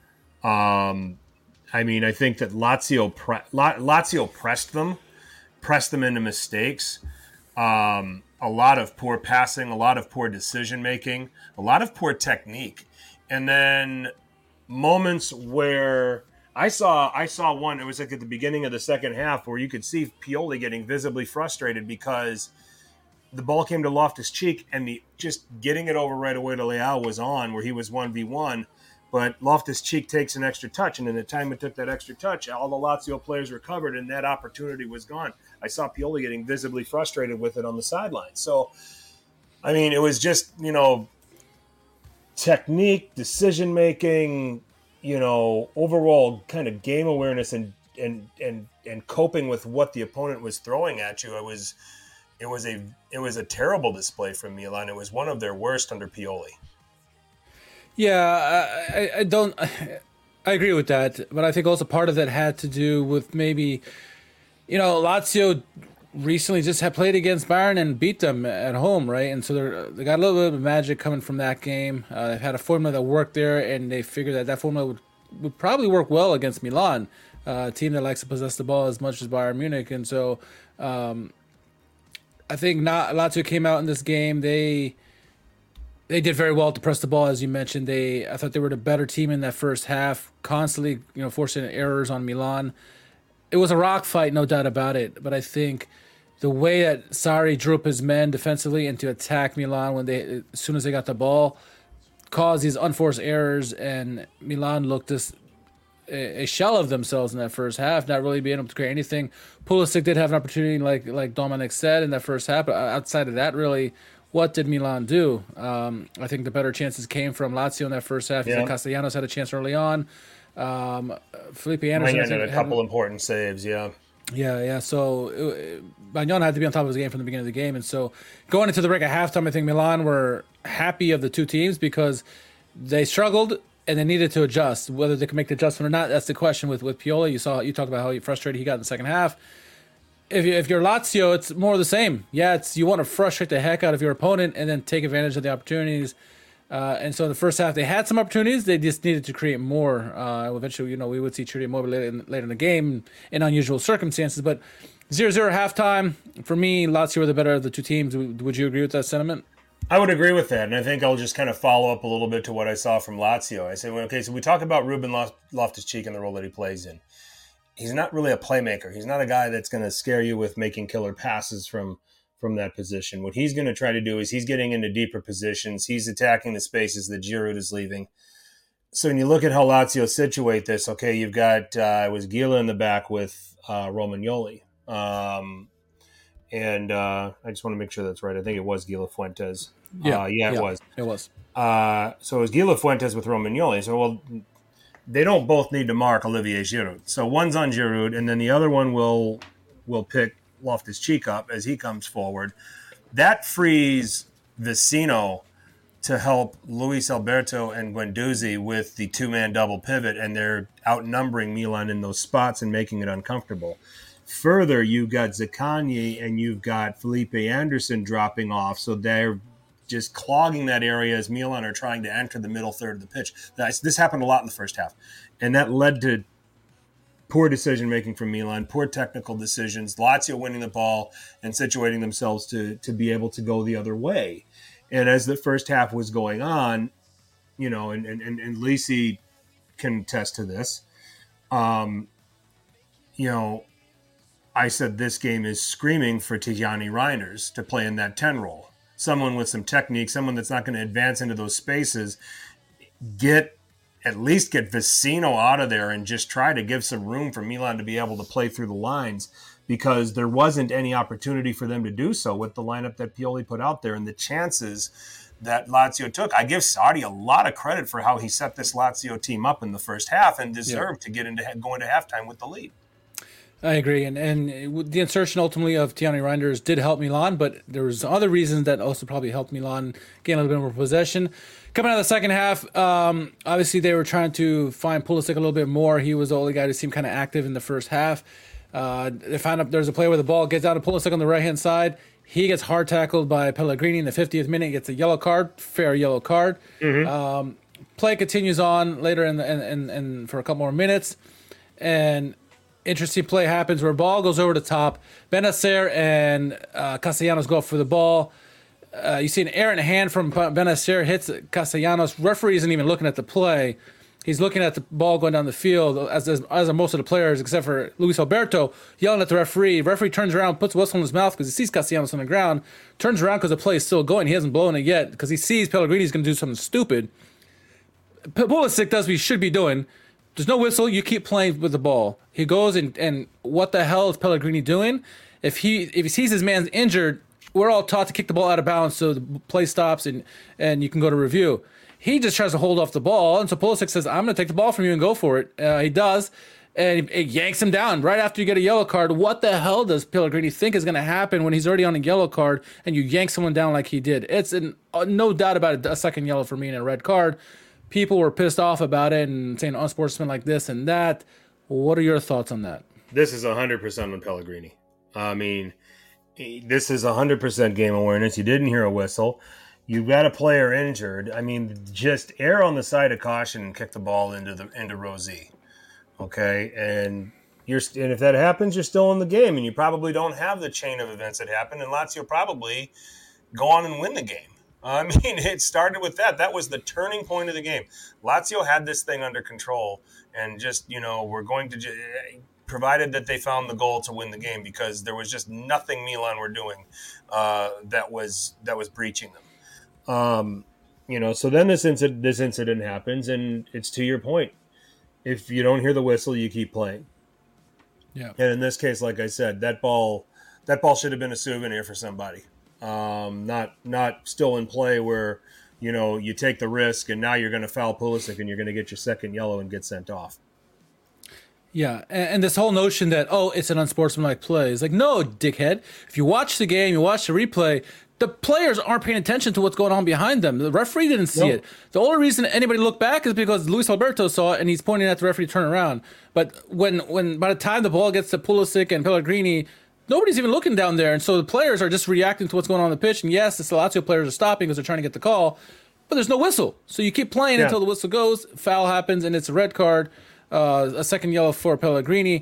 Um, I mean, I think that Lazio pre- Lazio pressed them, pressed them into mistakes. Um, a lot of poor passing, a lot of poor decision making, a lot of poor technique, and then moments where I saw I saw one. It was like at the beginning of the second half where you could see Pioli getting visibly frustrated because the ball came to Loftus-Cheek and the just getting it over right away to Leao was on where he was one v one. But Loftus-Cheek takes an extra touch, and in the time it took that extra touch, all the Lazio players recovered, and that opportunity was gone. I saw Pioli getting visibly frustrated with it on the sideline. So, I mean, it was just, you know, technique, decision-making, you know, overall kind of game awareness and and and and coping with what the opponent was throwing at you. It was it was a it was a terrible display from Milan. It was one of their worst under Pioli. Yeah, I, I don't. I agree with that, but I think also part of that had to do with maybe, you know, Lazio recently just had played against Bayern and beat them at home, right? And so they they got a little bit of magic coming from that game. Uh, they've had a formula that worked there, and they figured that that formula would, would probably work well against Milan, uh, a team that likes to possess the ball as much as Bayern Munich. And so um, I think not Lazio came out in this game. They they did very well to press the ball, as you mentioned. They I thought they were the better team in that first half, constantly you know forcing errors on Milan. It was a rock fight, no doubt about it. But I think the way that Sarri drew up his men defensively and to attack Milan when they as soon as they got the ball caused these unforced errors, and Milan looked this a shell of themselves in that first half, not really being able to create anything. Pulisic did have an opportunity, like like Dominic said, in that first half, but outside of that, really, what did Milan do? Um, I think the better chances came from Lazio in that first half. Yeah. Castellanos had a chance early on. Um, Felipe Anderson had, had a couple had, important saves, yeah. Yeah, yeah. So Magnone had to be on top of his game from the beginning of the game. And so going into the break at halftime, I think Milan were happy of the two teams because they struggled and they needed to adjust. Whether they can make the adjustment or not, that's the question with, with Pioli. You saw you talked about how frustrated he got in the second half. If, you, if you're Lazio, it's more of the same. Yeah, it's you want to frustrate the heck out of your opponent and then take advantage of the opportunities. Uh, and so in the first half, they had some opportunities. They just needed to create more. Uh, eventually, you know, we would see Ciro Immobile later in, later in the game in unusual circumstances. But zero zero halftime. For me, Lazio were the better of the two teams. Would you agree with that sentiment? I would agree with that, and I think I'll just kind of follow up a little bit to what I saw from Lazio. I said, well, okay, so we talk about Ruben Loftus-Cheek and the role that he plays in. He's not really a playmaker. He's not a guy that's going to scare you with making killer passes from from that position. What he's going to try to do is he's getting into deeper positions. He's attacking the spaces that Giroud is leaving. So when you look at how Lazio situate this, okay, you've got, uh, it was Gila in the back with uh, Romagnoli. Um, and uh, I just want to make sure that's right. I think it was Gila Fuentes. Yeah, uh, yeah, it yeah, was. It was. Uh, so it was Gila Fuentes with Romagnoli. So, well, they don't both need to mark Olivier Giroud. So one's on Giroud, and then the other one will will pick Loftus-Cheek up as he comes forward. That frees Vecino to help Luis Alberto and Guendouzi with the two-man double pivot, and they're outnumbering Milan in those spots and making it uncomfortable. Further, you've got Zaccagni and you've got Felipe Anderson dropping off, so they're just clogging that area as Milan are trying to enter the middle third of the pitch. This happened a lot in the first half, and that led to poor decision-making from Milan, poor technical decisions, Lazio winning the ball and situating themselves to, to be able to go the other way. And as the first half was going on, you know, and, and, and Lisi can attest to this, um, you know, I said this game is screaming for Tijani Reinders to play in that ten role. Someone with some technique, someone that's not going to advance into those spaces, get at least get Vecino out of there and just try to give some room for Milan to be able to play through the lines, because there wasn't any opportunity for them to do so with the lineup that Pioli put out there and the chances that Lazio took. I give Sarri a lot of credit for how he set this Lazio team up in the first half and deserved yeah. to get into go into halftime with the lead. I agree, and and the insertion ultimately of Tijani Reinders did help Milan, but there was other reasons that also probably helped Milan gain a little bit more possession. Coming out of the second half, um, obviously they were trying to find Pulisic a little bit more. He was the only guy to seem kind of active in the first half. Uh, they found up there's a play where the ball gets out of Pulisic on the right hand side. He gets hard tackled by Pellegrini in the fiftieth minute, gets a yellow card, fair yellow card. Mm-hmm. Um, play continues on later in the in, in, in for a couple more minutes, and interesting play happens where ball goes over the top. Benacer and uh, Castellanos go up for the ball. Uh, you see an errant hand from Benacer hits Castellanos. Referee isn't even looking at the play. He's looking at the ball going down the field, as as, as are most of the players, except for Luis Alberto, yelling at the referee. Referee turns around, puts a whistle in his mouth because he sees Castellanos on the ground, turns around because the play is still going. He hasn't blown it yet because he sees Pellegrini's going to do something stupid. Pulisic does what he should be doing. There's no whistle. You keep playing with the ball. He goes and, and what the hell is Pellegrini doing? If he if he sees his man's injured, we're all taught to kick the ball out of bounds so the play stops and, and you can go to review. He just tries to hold off the ball, and so Pulisic says, I'm going to take the ball from you and go for it. Uh, he does, and it yanks him down right after you get a yellow card. What the hell does Pellegrini think is going to happen when he's already on a yellow card and you yank someone down like he did? It's an, uh, no doubt about it, a second yellow for me and a red card. People were pissed off about it and saying unsportsman like this and that. What are your thoughts on that? This is one hundred percent on Pellegrini. I mean, this is one hundred percent game awareness. You didn't hear a whistle. You've got a player injured. I mean, just err on the side of caution and kick the ball into the into Rossi. Okay? And you're and if that happens, you're still in the game, and you probably don't have the chain of events that happened, and Lazio probably go on and win the game. I mean, it started with that. That was the turning point of the game. Lazio had this thing under control, and just, you know, we're going to just, provided that they found the goal to win the game, because there was just nothing Milan were doing uh, that was that was breaching them. Um, you know, so then this incident this incident happens, and it's to your point. If you don't hear the whistle, you keep playing. Yeah. And in this case, like I said, that ball that ball should have been a souvenir for somebody. Um, not not still in play where, you know, you take the risk and now you're going to foul Pulisic and you're going to get your second yellow and get sent off. Yeah, and, and this whole notion that, oh, it's an unsportsmanlike play is like, no, dickhead. If you watch the game, you watch the replay, the players aren't paying attention to what's going on behind them. The referee didn't see nope. it. The only reason anybody looked back is because Luis Alberto saw it and he's pointing at the referee to turn around. But when, when by the time the ball gets to Pulisic and Pellegrini, nobody's even looking down there, and so the players are just reacting to what's going on on the pitch. And yes, the Lazio players are stopping because they're trying to get the call, but there's no whistle. So you keep playing yeah. until the whistle goes, foul happens, and it's a red card, uh, a second yellow for Pellegrini.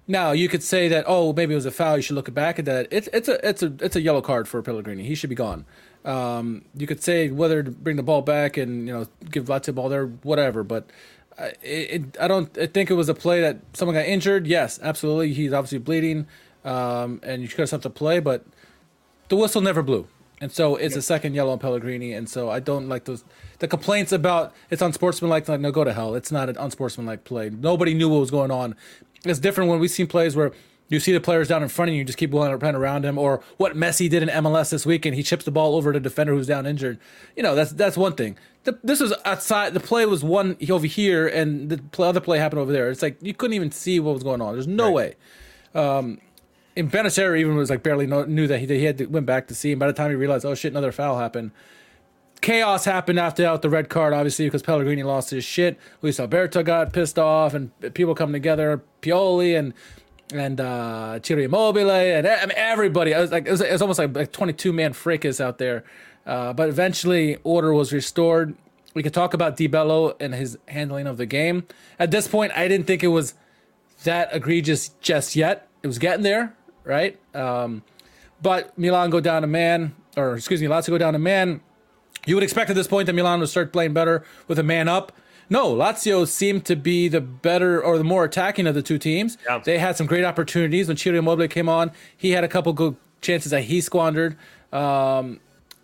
Now you could say that, oh, maybe it was a foul. You should look back at that. It's it's a it's a it's a yellow card for Pellegrini. He should be gone. Um, you could say whether to bring the ball back and you know give Lazio the ball there, whatever. But uh, it, it, I don't I think it was a play that someone got injured. Yes, absolutely. He's obviously bleeding, um, and you could have something to play, but the whistle never blew. And so it's a second yellow on Pellegrini, and so I don't like those the complaints about it's unsportsmanlike. Like, no, go to hell. It's not an unsportsmanlike play. Nobody knew what was going on. It's different when we've seen plays where you see the players down in front of you, you just keep running around him, or what Messi did in M L S this weekend. He chips the ball over to the defender who's down injured. You know, that's that's one thing. The, this was outside. The play was one over here, and the play, other play happened over there. It's like you couldn't even see what was going on. There's no right. way. Um, and Benacer even was like barely know, knew that he he had to, went back to see. And by the time he realized, oh shit, another foul happened. Chaos happened after out the red card, obviously, because Pellegrini lost his shit. Luis Alberto got pissed off, and people coming together. Pioli and and uh, Ciro Immobile and I mean, everybody. I was like, it was, it was almost like a twenty-two man fracas out there. Uh, but eventually, order was restored. We could talk about Di Bello and his handling of the game. At this point, I didn't think it was that egregious just yet. It was getting there, right? Um, but Milan go down a man, or excuse me, Lazio go down a man. You would expect at this point that Milan would start playing better with a man up. No, Lazio seemed to be the better or the more attacking of the two teams. Yeah. They had some great opportunities. When Ciro Immobile came on, he had a couple good chances that he squandered. Um,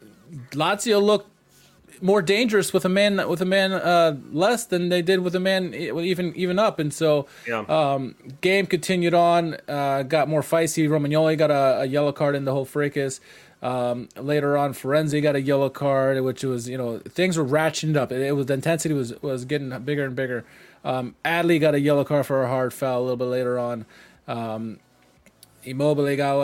Lazio looked more dangerous with a man with a man uh, less than they did with a man even even up, and so yeah. um, game continued on. Uh, got more feisty. Romagnoli got a, a yellow card in the whole fracas. Um, later on, Florenzi got a yellow card, which was, you know, things were ratcheting up. It, it was the intensity was was getting bigger and bigger. Um, Adley got a yellow card for a hard foul a little bit later on. Um, Immobile got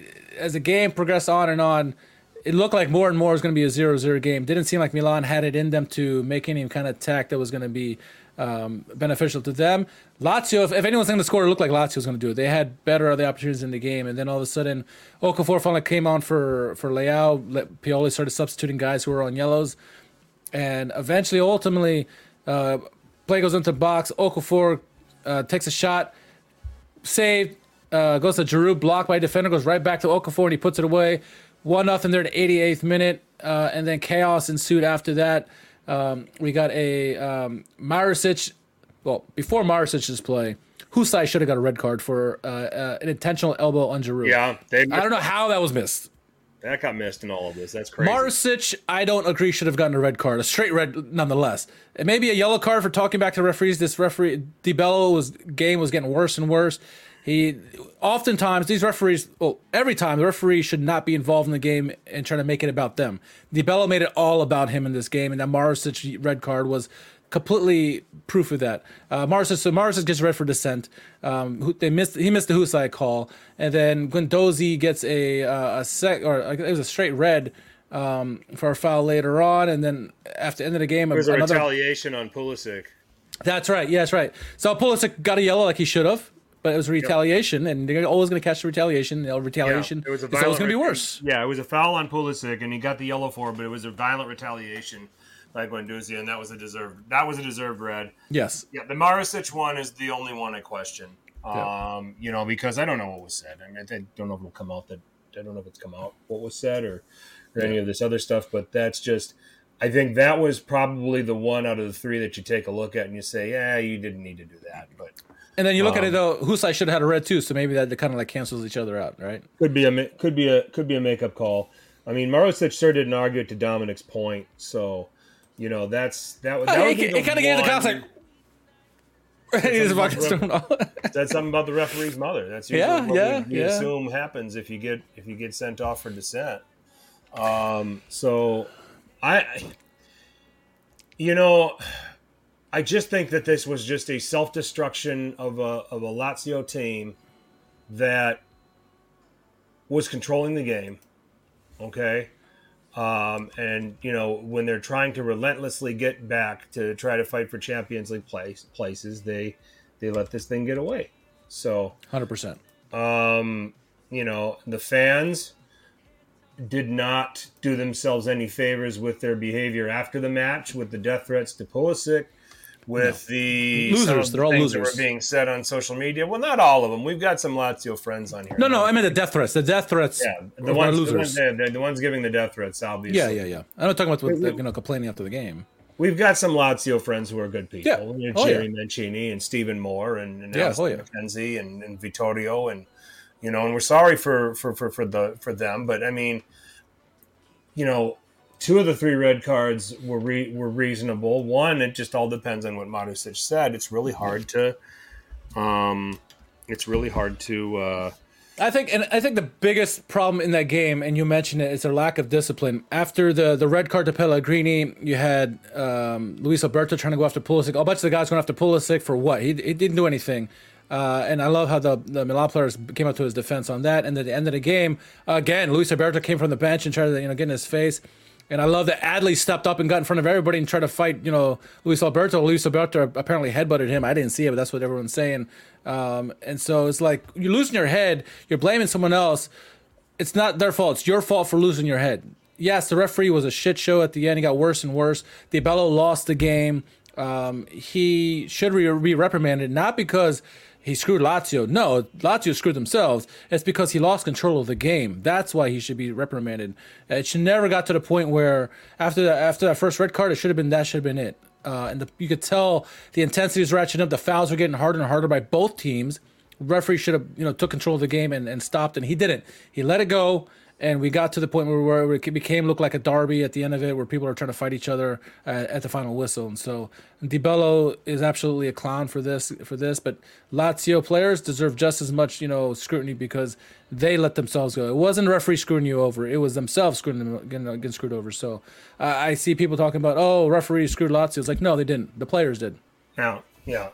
as the game progressed on and on. It looked like more and more was going to be a zero zero game. Didn't seem like Milan had it in them to make any kind of attack that was going to be um, beneficial to them. Lazio, if, if anyone's going to score, it looked like Lazio was going to do it. They had better other opportunities in the game, and then all of a sudden, Okafor finally came on for for Leao. Pioli started substituting guys who were on yellows, and eventually, ultimately, uh, play goes into box. Okafor uh, takes a shot, saved, uh, goes to Giroud, blocked by defender, goes right back to Okafor, and he puts it away. One nothing there at the eighty-eighth minute, uh, and then chaos ensued after that. Um, we got a um, Maricic. Well, before Maricic's play, Husai should have got a red card for uh, uh, an intentional elbow on Giroud. Yeah, they I don't know how that was missed. That got missed in all of this. That's crazy. Maricic, I don't agree, should have gotten a red card, a straight red nonetheless. It may be a yellow card for talking back to the referees. This referee, Di Bello, was game was getting worse and worse. He oftentimes these referees, well, every time the referee should not be involved in the game and trying to make it about them. Di Bello made it all about him in this game, and that Maricic red card was completely proof of that. Uh, Maricic, so Maricic gets red for dissent. Um, they missed he missed the Husai call, and then Guendouzi gets a uh, a sec or it was a straight red um, for a foul later on, and then after the end of the game, there was another, a retaliation on Pulisic. That's right. Yeah, that's right. So Pulisic got a yellow like he should have. But it was retaliation, yep. and they're always going to catch the retaliation. The retaliation yeah, it was it's always going to be worse. Yeah, it was a foul on Pulisic, and he got the yellow for it, but it was a violent retaliation by Guendouzi, and that was a deserved that was a deserved red. Yes. Yeah, the Maricic one is the only one I question. Um, yeah. You know, because I don't know what was said. I mean, I don't know if it'll come out that I don't know if it's come out what was said or, or yeah. any of this other stuff, but that's just. I think that was probably the one out of the three that you take a look at and you say, yeah, you didn't need to do that, but. And then you look um, at it though. Husai should have had a red too, so maybe that kind of like cancels each other out, right? Could be a could be a could be a makeup call. I mean, Maricic sure didn't argue it to Dominic's point, so you know that's that was. That oh, was it, it kind of gave the concept. That's something about the referee's mother. That's usually yeah, what yeah, we, we yeah. assume happens if you get if you get sent off for dissent. Um, so I, you know. I just think that this was just a self-destruction of a of a Lazio team that was controlling the game, okay? Um, and, you know, when they're trying to relentlessly get back to try to fight for Champions League place, places, they they let this thing get away. So, one hundred percent. Um, you know, the fans did not do themselves any favors with their behavior after the match with the death threats to Pulisic, with no. the losers. some of the They're all things losers. that were being said on social media. Well, not all of them. We've got some Lazio friends on here. No, no, I mean the death threats. The death threats. Yeah, the are ones, losers. the ones, the, the ones giving the death threats, obviously. Yeah, yeah, yeah. I'm not talking about what, you know complaining after the game. We've got some Lazio friends who are good people. Yeah. You know, Oh, Jerry yeah. Mancini and Stephen Moore and, and Yeah, Alistair oh, yeah. McKenzie and, and Vittorio and you know, and we're sorry for, for, for, for the for them, but I mean, you know, two of the three red cards were re, were reasonable. One, it just all depends on what Marusic said. It's really hard to, um, it's really hard to. Uh, I think, and I think the biggest problem in that game, and you mentioned it, is their lack of discipline. After the, the red card to Pellegrini, you had um, Luis Alberto trying to go after Pulisic. A bunch of the guys going after Pulisic for what? He, he didn't do anything. Uh, and I love how the, the Milan players came up to his defense on that. And at the end of the game, again, Luis Alberto came from the bench and tried to you know get in his face. And I love that Adley stepped up and got in front of everybody and tried to fight, you know, Luis Alberto. Luis Alberto apparently headbutted him. I didn't see it, but that's what everyone's saying. Um, and so it's like you're losing your head. You're blaming someone else. It's not their fault. It's your fault for losing your head. Yes, the referee was a shit show at the end. He got worse and worse. DiBello lost the game. Um, he should be reprimanded, not because he screwed Lazio. No, Lazio screwed themselves. It's because he lost control of the game. That's why he should be reprimanded. It should never got to the point where after that, after that first red card, it should have been that should have been it. Uh, and the, you could tell the intensity was ratcheting up. The fouls were getting harder and harder by both teams. Referee should have you know took control of the game and, and stopped, and he didn't. He let it go. And we got to the point where, where it became look like a derby at the end of it, where people are trying to fight each other uh, at the final whistle. And so DiBello is absolutely a clown for this. For this, but Lazio players deserve just as much, you know, scrutiny because they let themselves go. It wasn't the referee screwing you over; it was themselves screwing them, getting, getting screwed over. So uh, I see people talking about, oh, referees screwed Lazio. It's like, no, they didn't. The players did. Yeah, yeah.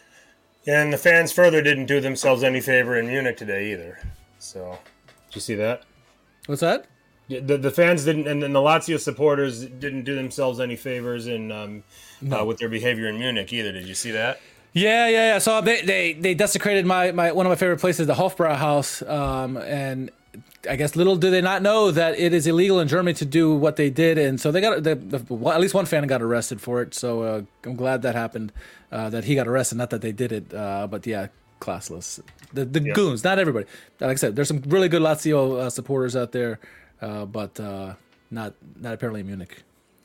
And the fans further didn't do themselves any favor in Munich today either. So, did you see that? What's that? The the fans didn't, and then the Lazio supporters didn't do themselves any favors in um, no. uh, with their behavior in Munich either. Did you see that? Yeah, yeah, yeah. So they they, they desecrated my, my one of my favorite places, the Hofbrauhaus, um, and I guess little do they not know that it is illegal in Germany to do what they did, and so they got the, the, at least one fan got arrested for it. So uh, I'm glad that happened, uh, that he got arrested, not that they did it. Uh, but yeah. Classless, the the yeah. goons, not everybody. Like I said, there's some really good Lazio uh, supporters out there, uh, but uh, not not apparently in Munich.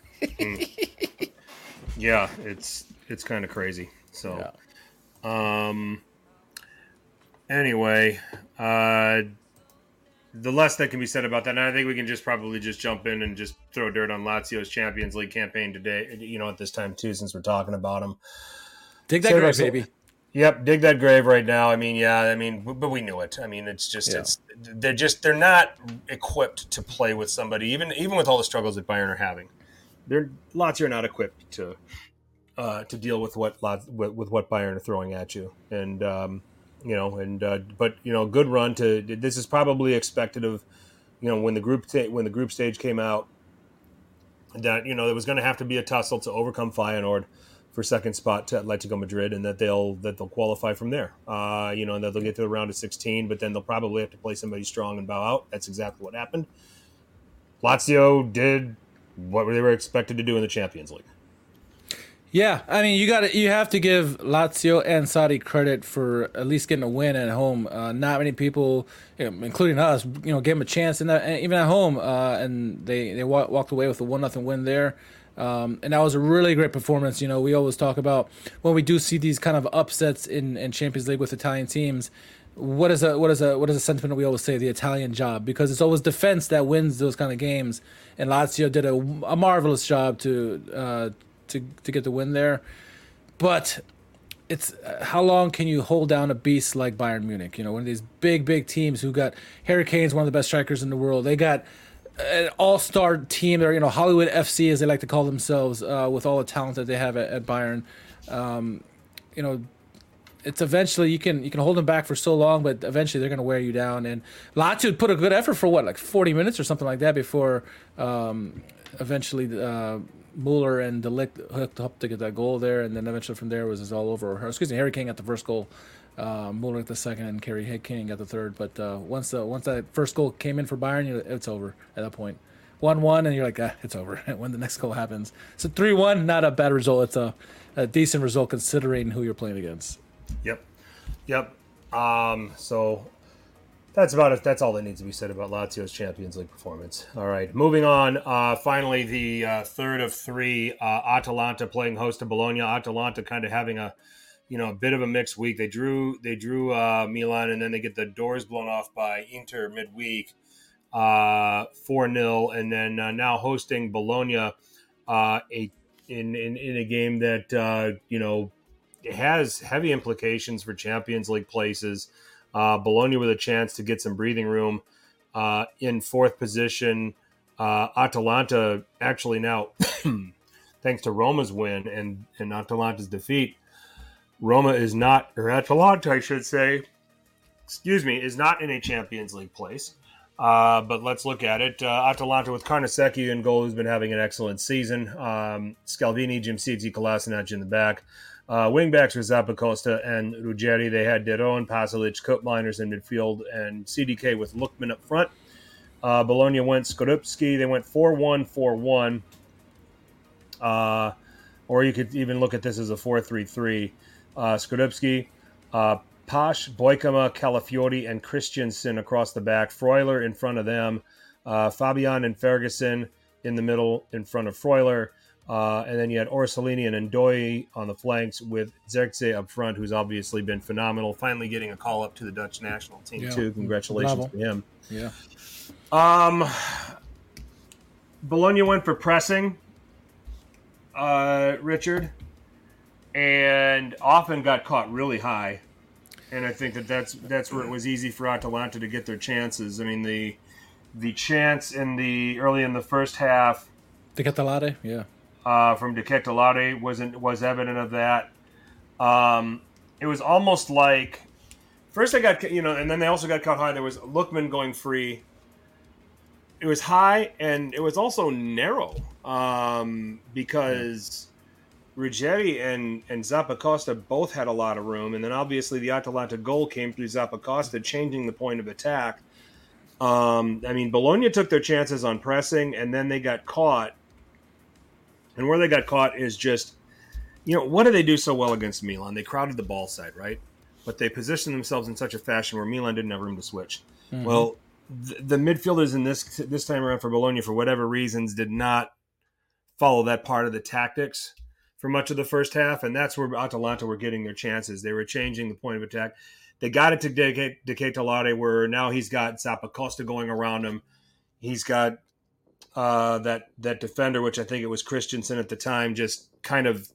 mm. Yeah, it's it's kind of crazy. So, yeah. um, anyway, uh, the less that can be said about that, and I think we can just probably just jump in and just throw dirt on Lazio's Champions League campaign today. You know, at this time too, since we're talking about them. Dig that grave, baby. Yep, dig that grave right now. I mean, yeah, I mean, but we knew it. I mean, it's just yeah. it's they're just they're not equipped to play with somebody, even even with all the struggles that Bayern are having. They're Lazio are not equipped to uh, to deal with what with, with what Bayern are throwing at you, and um, you know, and uh, but you know, good run to this is probably expected of you know when the group ta- when the group stage came out that you know there was going to have to be a tussle to overcome Feyenoord for second spot to Atletico Madrid, and that they'll that they'll qualify from there. Uh, you know, and that they'll get to the round of sixteen, but then they'll probably have to play somebody strong and bow out. That's exactly what happened. Lazio did what they were expected to do in the Champions League. Yeah, I mean, you got you have to give Lazio and Sarri credit for at least getting a win at home. Uh, not many people, you know, including us, you know, gave them a chance in that, even at home, uh, and they they walk, walked away with a one nothing win there. Um, and that was a really great performance. You know, we always talk about when we do see these kind of upsets in, in Champions League with Italian teams. What is a what is a what is a sentiment we always say? The Italian job, because it's always defense that wins those kind of games. And Lazio did a, a marvelous job to uh, to to get the win there. But it's how long can you hold down a beast like Bayern Munich? You know, one of these big big teams who got Harry Kane's one of the best strikers in the world. They got an all-star team. They're, you know, Hollywood F C, as they like to call themselves, uh, with all the talent that they have at, at Bayern. Um, you know, it's eventually you can you can hold them back for so long, but eventually they're going to wear you down. And Lazio put a good effort for what, like forty minutes or something like that before um, eventually uh, Mueller and De Ligt hooked up to get that goal there, and then eventually from there it was just all over. Or, excuse me, Harry Kane got the first goal. Uh, Mueller got the second, and Harry Kane got the third. But uh, once the once that first goal came in for Bayern, you know, it's over at that point. one one, and you're like, ah, it's over when the next goal happens. So three one, not a bad result. It's a, a decent result considering who you're playing against. Yep. Yep. Um, so that's about it. That's all that needs to be said about Lazio's Champions League performance. All right, moving on. Uh, finally, the uh, third of three, uh, Atalanta playing host to Bologna. Atalanta kind of having a, you know, a bit of a mixed week. They drew they drew uh, Milan, and then they get the doors blown off by Inter midweek, uh, four nil, and then uh, now hosting Bologna, uh, a in, in in a game that uh, you know has heavy implications for Champions League places. Uh, Bologna with a chance to get some breathing room uh, in fourth position. Uh, Atalanta actually now, thanks to Roma's win and, and Atalanta's defeat, Roma is not, or Atalanta, I should say, excuse me, is not in a Champions League place. Uh, but let's look at it. Uh, Atalanta with Carnesecchi in goal, who's been having an excellent season. Um, Scalvini, Jimsiti, Kolasinac in the back. Uh, wingbacks were Zappacosta and Ruggeri. They had Deron, Pasalic, Koopmeiners in midfield, and C D K with Lookman up front. Uh, Bologna went Skorupski. They went four one four one. Uh, or you could even look at this as a four three three. Uh, Skorupski, uh, Pash, Boykama, Calafiori, and Christiansen across the back. Freuler in front of them. Uh, Fabian and Ferguson in the middle in front of Freuler. Uh, and then you had Orsolini and Ndoi on the flanks with Zirkzee up front, who's obviously been phenomenal. Finally getting a call up to the Dutch national team, yeah. too. Congratulations Bravo. to him. Yeah. Um, Bologna went for pressing, uh, Richard, and often got caught really high. And I think that that's, that's where it was easy for Atalanta to get their chances. I mean, the the chance in the early in the first half. De Ketelare, yeah. Uh, from De Ketelare wasn't was evident of that. Um, it was almost like first I got you know, and then they also got caught high. There was Lookman going free. It was high and it was also narrow um, because Ruggeri and and Zappacosta both had a lot of room, and then obviously the Atalanta goal came through Zappacosta, changing the point of attack. Um, I mean, Bologna took their chances on pressing, and then they got caught. And where they got caught is just, you know, what do they do so well against Milan? They crowded the ball side, right? But they positioned themselves in such a fashion where Milan didn't have room to switch. Mm-hmm. Well, the, the midfielders in this this time around for Bologna, for whatever reasons, did not follow that part of the tactics for much of the first half, and that's where Atalanta were getting their chances. They were changing the point of attack. They got it to De Ketelare, where now he's got Zappacosta going around him. He's got Uh, that that defender, which I think it was Christensen at the time, just kind of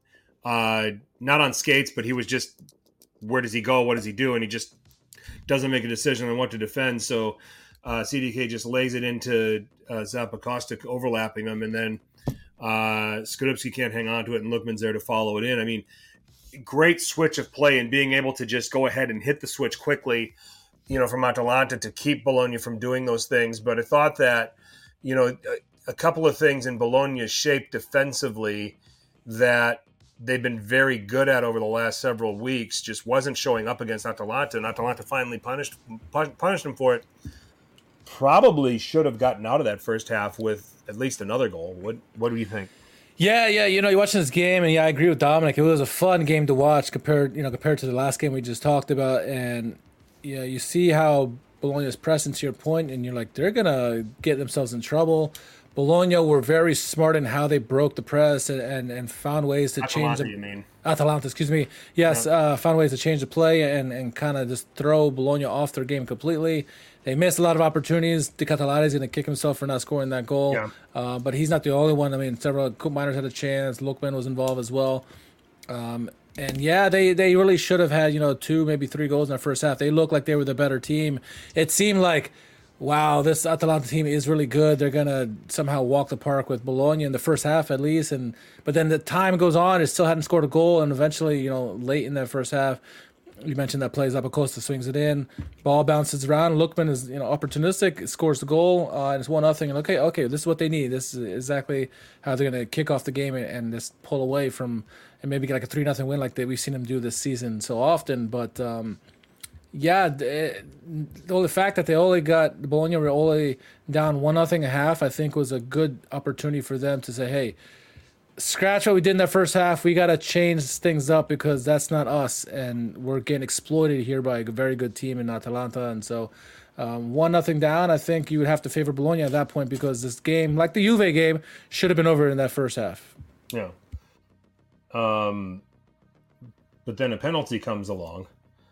uh, not on skates, but he was just, where does he go? What does he do? And he just doesn't make a decision on what to defend. So uh, C D K just lays it into uh, Zappacosta, overlapping him, and then uh, Skorupski can't hang on to it, and Lookman's there to follow it in. I mean, great switch of play and being able to just go ahead and hit the switch quickly, you know, from Atalanta to keep Bologna from doing those things. But I thought that, you know, a, a couple of things in Bologna's shape defensively that they've been very good at over the last several weeks just wasn't showing up against Atalanta, and Atalanta finally punished punished them for it. Probably should have gotten out of that first half with at least another goal. What What do you think? Yeah, yeah, you know, you're watching this game, and yeah, I agree with Dominic. It was a fun game to watch compared, you know, compared to the last game we just talked about, and you know, you see how Bologna is pressing to your point, and you're like, they're gonna get themselves in trouble. Bologna were very smart in how they broke the press and, and, and found ways to Atalanta, change the you mean. Atalanta, excuse me. Yes, yeah. uh, found ways to change the play and, and kind of just throw Bologna off their game completely. They missed a lot of opportunities. De Ketelare is going to kick himself for not scoring that goal. Yeah. Uh, but he's not the only one. I mean, several Koopmeiners had a chance. Lookman was involved as well. Um, and yeah, they, they really should have had, you know, two, maybe three goals in the first half. They looked like they were the better team. It seemed like, wow, this Atalanta team is really good. They're going to somehow walk the park with Bologna in the first half at least. And but then the time goes on, it still hadn't scored a goal. And eventually, you know, late in that first half, you mentioned that play, Zappacosta swings it in, ball bounces around. Lookman is, you know, opportunistic, scores the goal, uh, and it's one nothing. And okay, okay, this is what they need. This is exactly how they're going to kick off the game and, and just pull away from, and maybe get like a three nothing win like they, we've seen them do this season so often. But um, Yeah, the, the fact that they only got Bologna were only down one nothing a half, I think was a good opportunity for them to say, "Hey, scratch what we did in that first half. We got to change things up because that's not us, and we're getting exploited here by a very good team in Atalanta." And so, um, one nothing down, I think you would have to favor Bologna at that point because this game, like the Juve game, should have been over in that first half. Yeah. Um, but then a penalty comes along.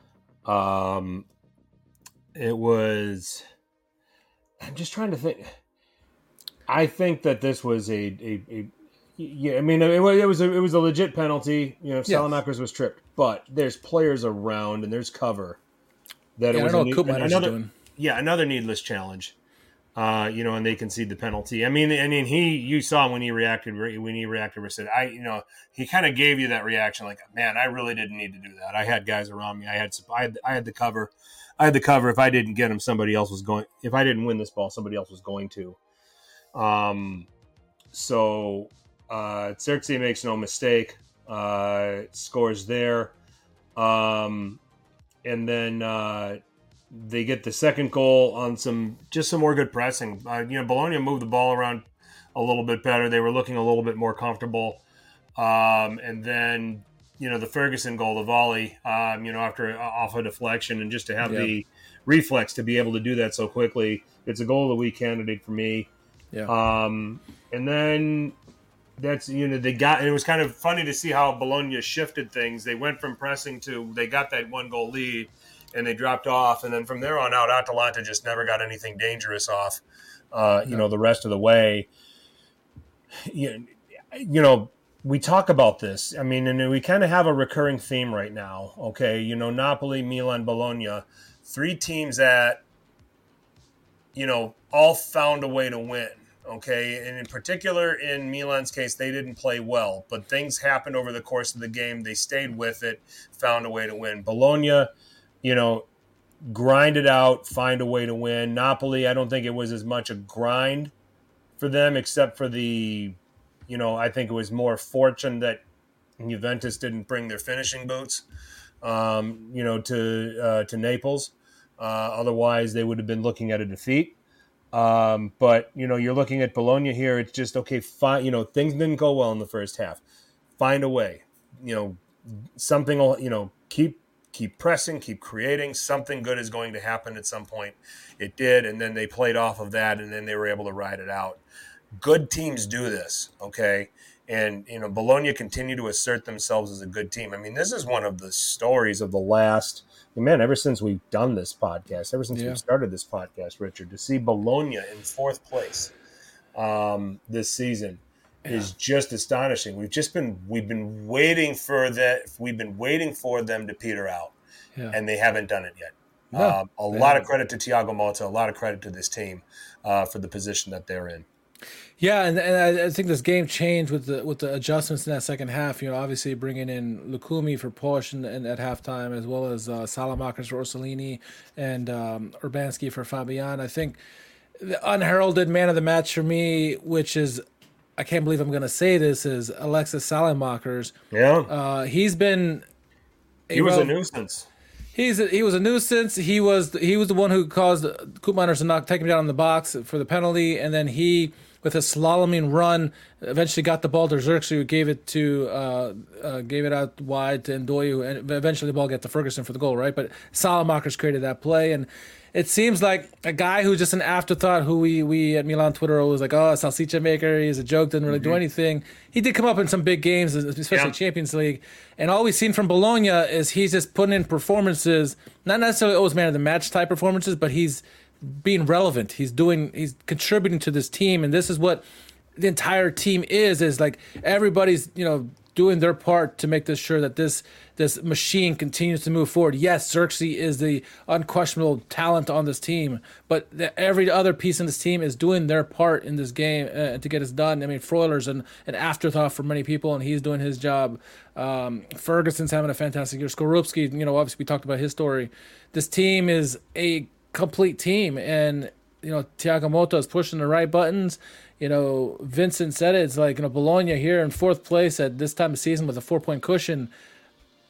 Um, it was. I'm just trying to think. I think that this was a a, a yeah. I mean, it was it was a, it was a legit penalty. You know, Salamakers yes. was tripped, but there's players around and there's cover. That yeah, it was I don't know a, what another doing. yeah another needless challenge. Uh, you know, and they concede the penalty. I mean, I mean, he, you saw when he reacted, when he reacted, said, I, you know, he kind of gave you that reaction, like, man, I really didn't need to do that. I had guys around me. I had, I had, I had the cover. I had the cover. If I didn't get him, somebody else was going. If I didn't win this ball, somebody else was going to. Um, so uh, Xerxes makes no mistake. Uh, scores there, um, and then. Uh, They get the second goal on some just some more good pressing. Uh, you know, Bologna moved the ball around a little bit better. They were looking a little bit more comfortable. Um, and then, you know, the Ferguson goal, the volley, um, you know, after off a deflection, and just to have yeah. the reflex to be able to do that so quickly, it's a goal of the week candidate for me. Yeah. Um, and then that's, you know, they got, it was kind of funny to see how Bologna shifted things. They went from pressing to, they got that one goal lead. And they dropped off, and then from there on out, Atalanta just never got anything dangerous off. Uh, you no. know, the rest of the way. You, you know, we talk about this. I mean, and we kind of have a recurring theme right now. Okay, you know, Napoli, Milan, Bologna, three teams that, you know, all found a way to win. Okay, and in particular, in Milan's case, they didn't play well, but things happened over the course of the game. They stayed with it, found a way to win. Bologna, you know, grind it out, find a way to win. Napoli, I don't think it was as much a grind for them, except for the, you know, I think it was more fortune that Juventus didn't bring their finishing boots, um, you know, to uh, to Naples. Uh, otherwise, they would have been looking at a defeat. Um, but, you know, you're looking at Bologna here. It's just, okay, fine. You know, things didn't go well in the first half. Find a way. You know, something will, you know, keep Keep pressing, keep creating. Something good is going to happen at some point. It did, and then they played off of that, and then they were able to ride it out. Good teams do this, okay? And, you know, Bologna continue to assert themselves as a good team. I mean, this is one of the stories of the last, man, ever since we've done this podcast, ever since yeah. we started this podcast, Richard, to see Bologna in fourth place um, this season. Yeah. Is just astonishing. We've just been we've been waiting for that. We've been waiting for them to peter out, yeah. and they haven't done it yet. No, um, a lot haven't. of credit to Thiago Motta, a lot of credit to this team uh, for the position that they're in. Yeah, and, and I think this game changed with the with the adjustments in that second half. You know, obviously bringing in Lukumi for Posch and, and at halftime, as well as uh, Salamakers for Orsolini and um, Urbanski for Fabian. I think the unheralded man of the match for me, which is, I can't believe I'm going to say this, is Alexis Salamakers. Yeah. Uh, he's been... A he was well, a nuisance. He's a, he was a nuisance. He was he was the one who caused Koopmeiners to knock, take him down in the box for the penalty, and then he, with a slaloming run, eventually got the ball to Xerxes, who gave it to uh, uh, gave it out wide to Ndoye, and eventually the ball got to Ferguson for the goal, right? But Salamakers created that play, and it seems like a guy who's just an afterthought, who we, we at Milan Twitter are always like, oh, salsicha maker, he's a joke, doesn't really mm-hmm. do anything. He did come up in some big games, especially yeah. Champions League. And all we've seen from Bologna is he's just putting in performances, not necessarily always man of the match type performances, but he's being relevant. He's doing, he's contributing to this team. And this is what the entire team is, is like everybody's, you know, doing their part to make this sure that this this machine continues to move forward. Yes, Xerxes is the unquestionable talent on this team, but the, every other piece in this team is doing their part in this game uh, to get us done. I mean, Freuler's an, an afterthought for many people, and he's doing his job. Um, Ferguson's having a fantastic year. Skorupski, you know, obviously we talked about his story. This team is a complete team, and, you know, Thiago Motta is pushing the right buttons. You know, Vincent said it, it's like, you know, Bologna here in fourth place at this time of season with a four-point cushion.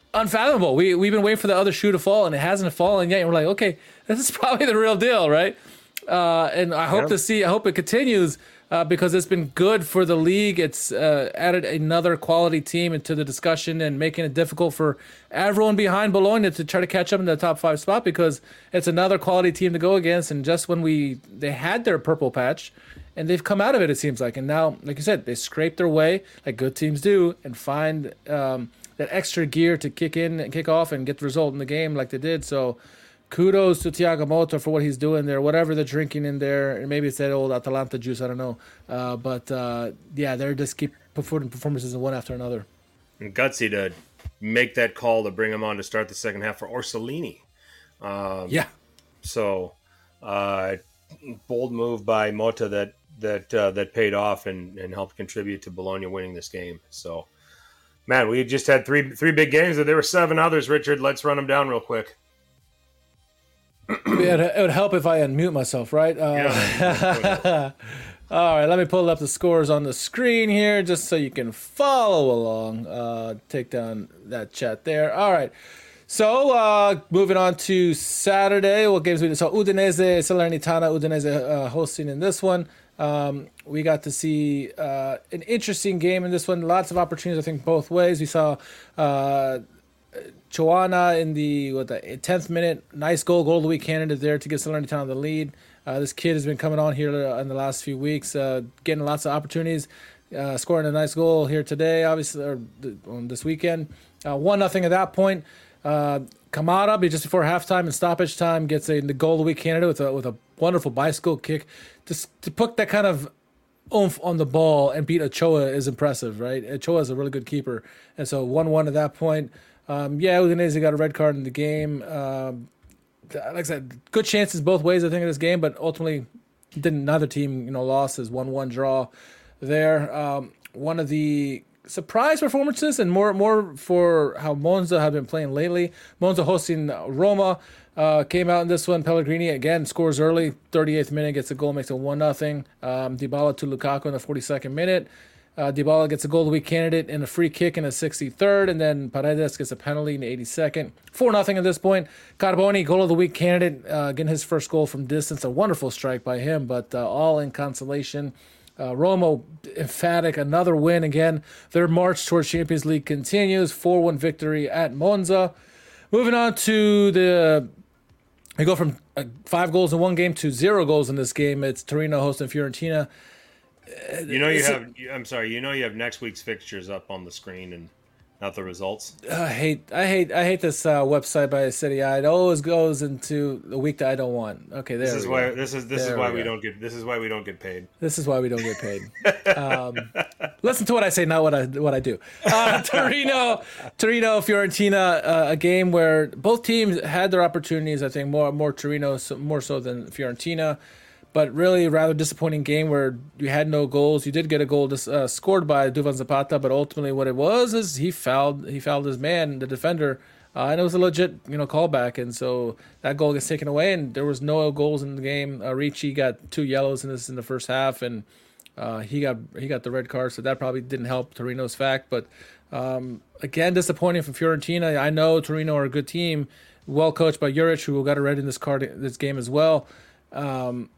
unfathomable. We we've been waiting for the other shoe to fall, and it hasn't fallen yet. And we're like, okay, this is probably the real deal, right? Uh, and I hope Yeah. to see. I hope it continues uh, because it's been good for the league. It's uh, added another quality team into the discussion and making it difficult for everyone behind Bologna to try to catch up in the top five spot because it's another quality team to go against. And just when we they had their purple patch, and they've come out of it, it seems like. And now, like you said, they scrape their way like good teams do and find um, that extra gear to kick in and kick off and get the result in the game like they did. So kudos to Thiago Motta for what he's doing there, whatever they're drinking in there. And maybe it's that old Atalanta juice, I don't know. Uh, but uh, yeah, they're just keep performing performances one after another. And gutsy to make that call to bring him on to start the second half for Orsolini. Um, Yeah. So, uh, bold move by Motta that that uh, that paid off and, and helped contribute to Bologna winning this game. So, man, we just had three three big games, and there were seven others. Richard, let's run them down real quick. Yeah, it would help if I unmute myself, right? Uh, Yeah. All right, let me pull up the scores on the screen here just so you can follow along. Uh, take down that chat there. All right. So, uh, moving on to Saturday, what games we did? So, Udinese, Salernitana, Udinese uh, hosting in this one. Um, we got to see uh, an interesting game in this one. Lots of opportunities, I think, both ways. We saw uh, Choana in the what the tenth minute, nice goal, goal of the week candidate there to get Salernitana the lead. Uh, this kid has been coming on here in the last few weeks, uh, getting lots of opportunities, uh, scoring a nice goal here today, obviously, or th- on this weekend. Uh, one nothing at that point. Uh, Kamara, just before halftime and stoppage time, gets a the goal of the week candidate with a with a wonderful bicycle kick. Just to put that kind of oomph on the ball and beat Ochoa is impressive, right? Ochoa is a really good keeper, and so one one at that point. Um, yeah, Udinese got a red card in the game. Um, like I said, good chances both ways, I think, in this game, but ultimately, didn't neither team, you know, lost as one one draw there. Um, one of the surprise performances, and more more for how Monza have been playing lately. Monza hosting Roma, uh, came out in this one. Pellegrini again scores early, thirty-eighth minute, gets a goal, makes it one nothing. Um, Dybala to Lukaku in the forty-second minute. Uh, Dybala gets a goal of the week candidate and a free kick in the sixty-third, and then Paredes gets a penalty in the eighty-second. four nothing at this point. Carboni, goal of the week candidate, uh, getting his first goal from distance. A wonderful strike by him, but uh, all in consolation. Uh, Roma, emphatic, another win again. Their march towards Champions League continues. four one victory at Monza. Moving on to the... We go from uh, five goals in one game to zero goals in this game. It's Torino hosting Fiorentina. You know you It's a- have. I'm sorry. You know you have next week's fixtures up on the screen and not the results. I hate, I hate, I hate this uh, website by City Eye. It always goes into the week that I don't want. Okay, there. This is we why. go. This is this There is why we we go. don't get. This is why we don't get paid. This is why we don't get paid. Um, listen to what I say, not what I what I do. Uh, Torino, Torino, Fiorentina, uh, a game where both teams had their opportunities. I think more more Torino so, more so than Fiorentina, but really a rather disappointing game where you had no goals. You did get a goal dis- uh, scored by Duvan Zapata, but ultimately what it was is he fouled he fouled his man, the defender. Uh, and it was a legit, you know, callback, and so that goal gets taken away, and there was no goals in the game. Uh, Ricci got two yellows in this in the first half, and uh, he got he got the red card, so that probably didn't help Torino's fact. But um, again, disappointing from Fiorentina. I know Torino are a good team, well coached by Juric, who got a red in this card this game as well. Um,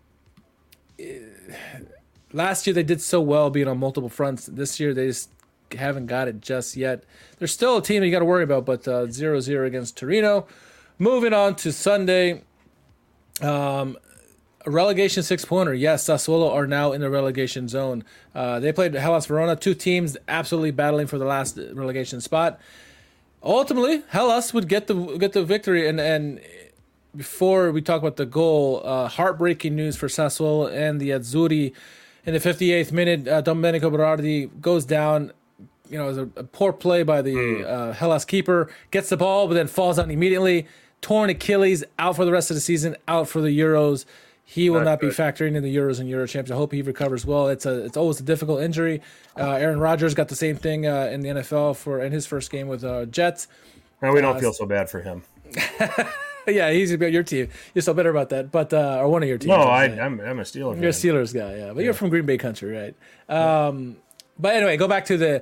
last year they did so well being on multiple fronts. This year they just haven't got it just yet. They're still a team that you got to worry about, but uh, zero zero against Torino. Moving on to Sunday, um, a relegation six-pointer. Yes, Sassuolo are now in the relegation zone. Uh, they played Hellas Verona, two teams absolutely battling for the last relegation spot. Ultimately, Hellas would get the get the victory, and and before we talk about the goal, uh, heartbreaking news for Sassuolo and the Azzurri. In the fifty-eighth minute, uh, Domenico Berardi goes down. You know, it was a, a poor play by the uh, Hellas keeper. Gets the ball, but then falls out immediately. Torn Achilles, out for the rest of the season, out for the Euros. He will Not not be good. factoring in the Euros and Euro Champions. I hope he recovers well. It's a it's always a difficult injury. Uh, Aaron Rodgers got the same thing uh, in the N F L for in his first game with uh, Jets. And we don't Uh, feel so bad for him. Yeah, he's about your team. You're so better about that, but uh, or one of your teams. No, I'm I, saying. I'm I'm a Steeler fan. You're a Steelers guy, yeah, but you're from Green Bay country, right? Um, but anyway, go back to the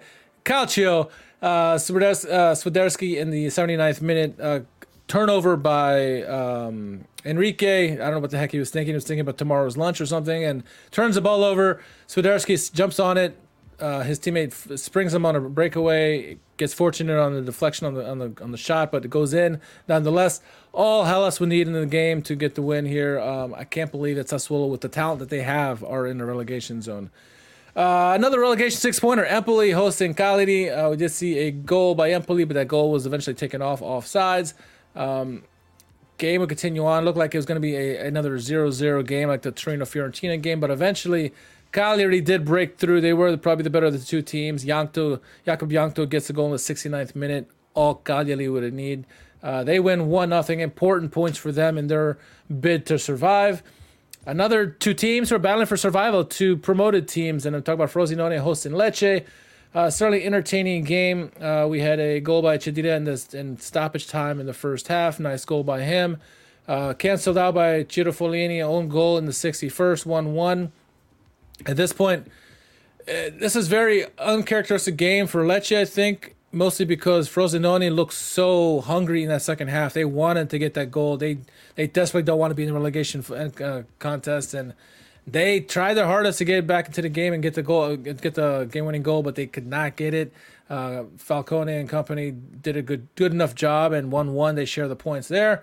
Calcio. Uh, Swiderski, uh, Swiderski in the seventy-ninth minute, uh, turnover by um, Enrique. I don't know what the heck he was thinking. He was thinking about tomorrow's lunch or something, and turns the ball over. Swiderski jumps on it. Uh, his teammate f- springs him on a breakaway. Gets fortunate on the deflection on the on the on the shot, but it goes in nonetheless. All Hellas would need in the game to get the win here. Um, I can't believe that Sassuolo, with the talent that they have, are in the relegation zone. Uh, another relegation six-pointer, Empoli hosting Cagliari. Uh, we did see a goal by Empoli, but that goal was eventually taken off offsides. Um, game would continue on. Looked like it was going to be a, another zero zero game like the Torino-Fiorentina game, but eventually Cagliari did break through. They were probably the better of the two teams. Jankto, Jakob Jankto gets the goal in the sixty-ninth minute. All Cagliari would need. Uh, they win one nothing. Important points for them in their bid to survive. Another two teams who are battling for survival, two promoted teams, and I'm talking about Frosinone hosting Lecce. Uh, certainly entertaining game. Uh, we had a goal by Chedira in, this, in stoppage time in the first half. Nice goal by him. Uh, canceled out by Ciro Follini, own goal in the sixty-first, one one. At this point, uh, this is very uncharacteristic game for Lecce, I think, mostly because Frosinone looked so hungry in that second half. They wanted to get that goal. They they desperately don't want to be in the relegation uh, contest, and they tried their hardest to get back into the game and get the goal, get the game-winning goal, but they could not get it. Uh, Falcone and company did a good good enough job, and one one. They share the points there.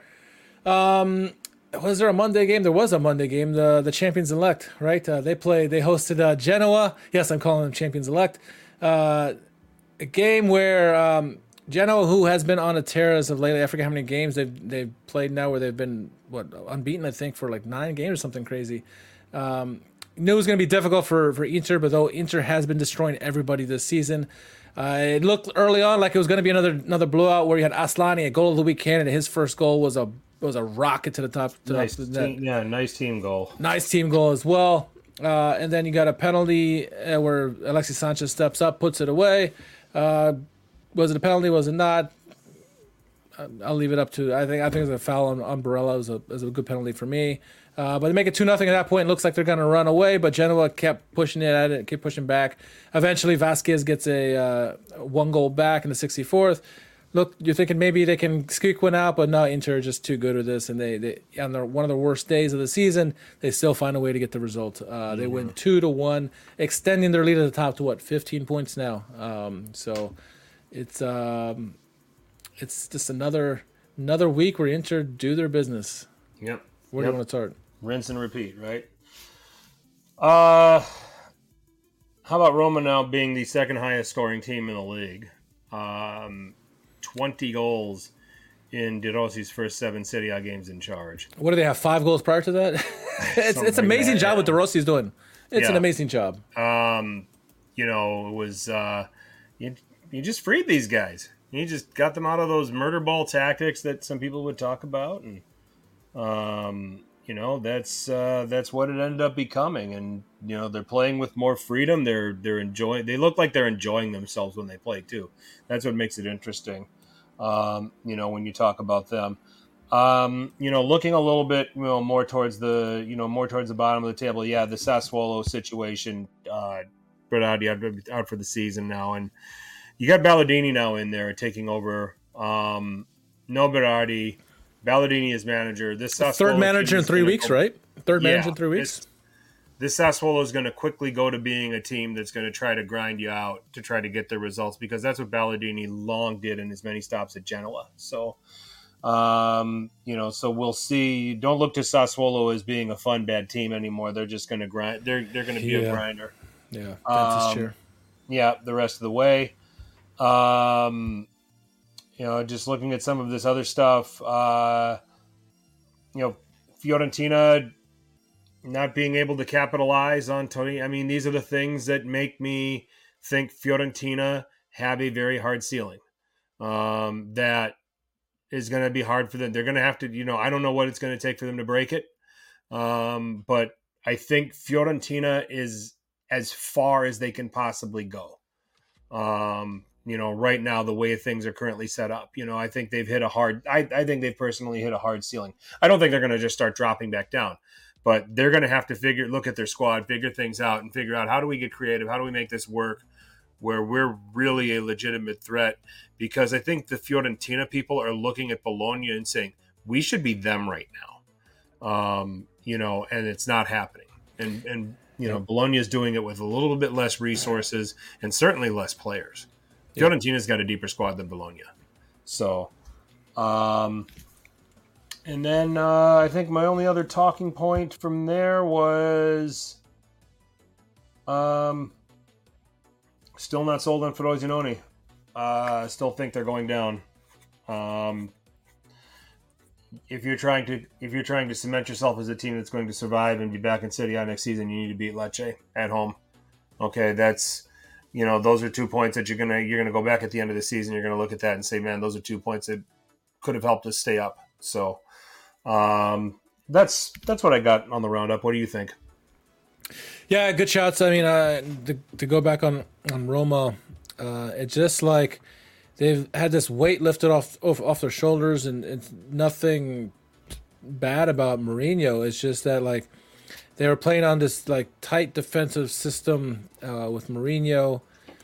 Um, was there a Monday game? There was a Monday game. The the champions elect, right? Uh, they played. They hosted uh, Genoa. Yes, I'm calling them champions elect. Uh, a game where um, Genoa, who has been on a tear as of lately, I forget how many games they've they've played now, where they've been what unbeaten, I think, for like nine games or something crazy. Um, knew it was going to be difficult for for Inter, but though Inter has been destroying everybody this season. Uh, it looked early on like it was going to be another another blowout where you had Aslani, a goal of the week candidate. His first goal was a was a rocket to the top. To nice the, the team, yeah, nice team goal. Nice team goal as well. Uh, and then you got a penalty uh, where Alexis Sanchez steps up, puts it away. Uh, was it a penalty? Was it not? I'll leave it up to. I think I think it was a foul on, on Barella. It was a, it was a good penalty for me. Uh, but they make it two nothing at that point. It looks like they're going to run away, but Genoa kept pushing it at it, kept pushing back. Eventually, Vasquez gets a uh, one goal back in the sixty-fourth. Look, you're thinking maybe they can squeak one out, but no, Inter are just too good with this. And they, they on their, one of the worst days of the season, they still find a way to get the result. Uh, they mm-hmm. win two to one, extending their lead at the top to what, fifteen points now. Um, so it's um, it's just another another week where Inter do their business. Yep. Where yep. do you want to start? Rinse and repeat, right? Uh, how about Roma now being the second highest scoring team in the league? Um, twenty goals in De Rossi's first seven Serie A games in charge. What do they have? Five goals prior to that? it's it's an amazing like that, job yeah. what De Rossi's doing. It's yeah. an amazing job. Um, you know, it was uh, you you just freed these guys. You just got them out of those murder ball tactics that some people would talk about, and um. You know, that's uh, that's what it ended up becoming, and you know they're playing with more freedom. They're they're enjoying. They look like they're enjoying themselves when they play too. That's what makes it interesting. Um, you know, when you talk about them, um, you know, looking a little bit, you know, more towards the you know more towards the bottom of the table. Yeah, the Sassuolo situation, uh, Berardi out, out for the season now, and you got Ballardini now in there taking over. Um, no Berardi. Ballardini is manager. This Sassuolo third manager in three weeks, go, right? Third yeah, manager in three weeks. This, this Sassuolo is going to quickly go to being a team that's going to try to grind you out to try to get their results, because that's what Ballardini long did in his many stops at Genoa. So, um, you know, so we'll see. Don't look to Sassuolo as being a fun bad team anymore. They're just going to grind. They're they're going to be yeah. a grinder. Yeah, that's um, his chair. Yeah, the rest of the way. Um, you know, just looking at some of this other stuff. Uh, You know, Fiorentina not being able to capitalize on Tony. I mean, these are the things that make me think Fiorentina have a very hard ceiling. Um, that is going to be hard for them. They're going to have to, you know, I don't know what it's going to take for them to break it. Um, but I think Fiorentina is as far as they can possibly go. Um, You know, right now, the way things are currently set up, you know, I think they've hit a hard, I, I think they've personally hit a hard ceiling. I don't think they're going to just start dropping back down, but they're going to have to figure, look at their squad, figure things out and figure out, how do we get creative? How do we make this work? where we're really a legitimate threat, because I think the Fiorentina people are looking at Bologna and saying, we should be them right now. Um, you know, and it's not happening. And, and you know, Bologna is doing it with a little bit less resources and certainly less players. Yeah. Fiorentina's got a deeper squad than Bologna. So, um, and then uh, I think my only other talking point from there was um, still not sold on Frosinone. I uh, still think they're going down. Um, if you're trying to if you're trying to cement yourself as a team that's going to survive and be back in Serie A next season, you need to beat Lecce at home. Okay, that's you know those are two points that you're gonna you're gonna go back at the end of the season. You're gonna look at that and say, man, those are two points that could have helped us stay up. So um, that's that's what I got on the roundup. What do you think? Yeah, good shots. I mean, uh, to, to go back on on Roma, uh, it's just like they've had this weight lifted off off, off their shoulders, and it's nothing bad about Mourinho. It's just that like they were playing on this like tight defensive system uh, with Mourinho,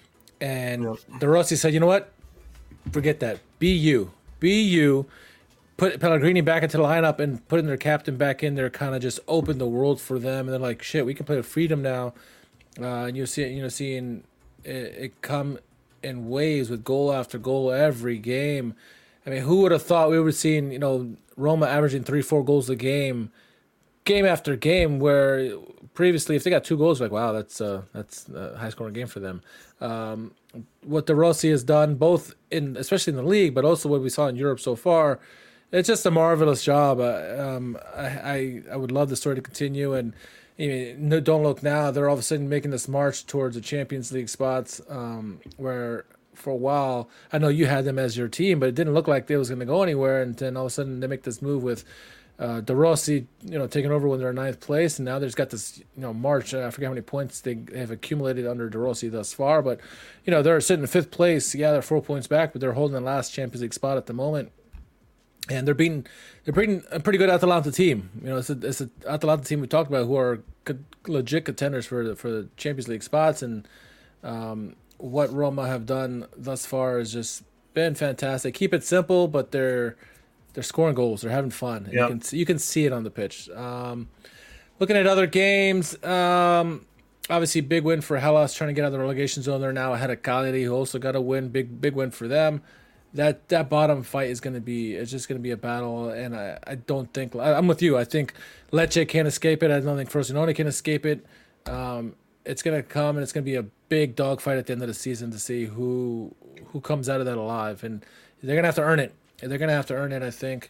and yep. De Rossi said, "You know what? Forget that. Be you. Be you." Put Pellegrini back into the lineup and putting their captain back in there kind of just opened the world for them. And they're like, shit, we can play with freedom now. Uh, and you see, you know, seeing it, it come in waves with goal after goal every game. I mean, who would have thought we were seeing, you know, Roma averaging three, four goals a game, game after game, where previously if they got two goals, like, wow, that's uh, that's a high scoring game for them. Um, what De Rossi has done, both in, especially in the league, but also what we saw in Europe so far, it's just a marvelous job. Uh, um, I, I I would love the story to continue. And I mean, no, don't look now. They're all of a sudden making this march towards the Champions League spots, um, where for a while, I know you had them as your team, but it didn't look like they was going to go anywhere. And then all of a sudden they make this move with uh, De Rossi, you know, taking over when they're in ninth place. And now there's got this, you know, march. Uh, I forget how many points they have accumulated under De Rossi thus far. But, you know, they're sitting in fifth place. Yeah, they're four points back, but they're holding the last Champions League spot at the moment. And they're beating, they're beating a pretty good Atalanta team. You know, it's a it's a Atalanta team we talked about who are co- legit contenders for the, for the Champions League spots. And um, what Roma have done thus far has just been fantastic. Keep it simple, but they're they're scoring goals. They're having fun. Yep. You can see, you can see it on the pitch. Um, looking at other games, um, obviously big win for Hellas, trying to get out of the relegation zone. They're now ahead of Cagliari, who also got a win. Big big win for them. That that bottom fight is going to be it's just going to be a battle, and I, I don't think I, I'm with you. I think Lecce can't escape it. I don't think Frosinone can escape it. Um, it's going to come, and it's going to be a big dogfight at the end of the season to see who who comes out of that alive, and they're going to have to earn it. They're going to have to earn it, I think.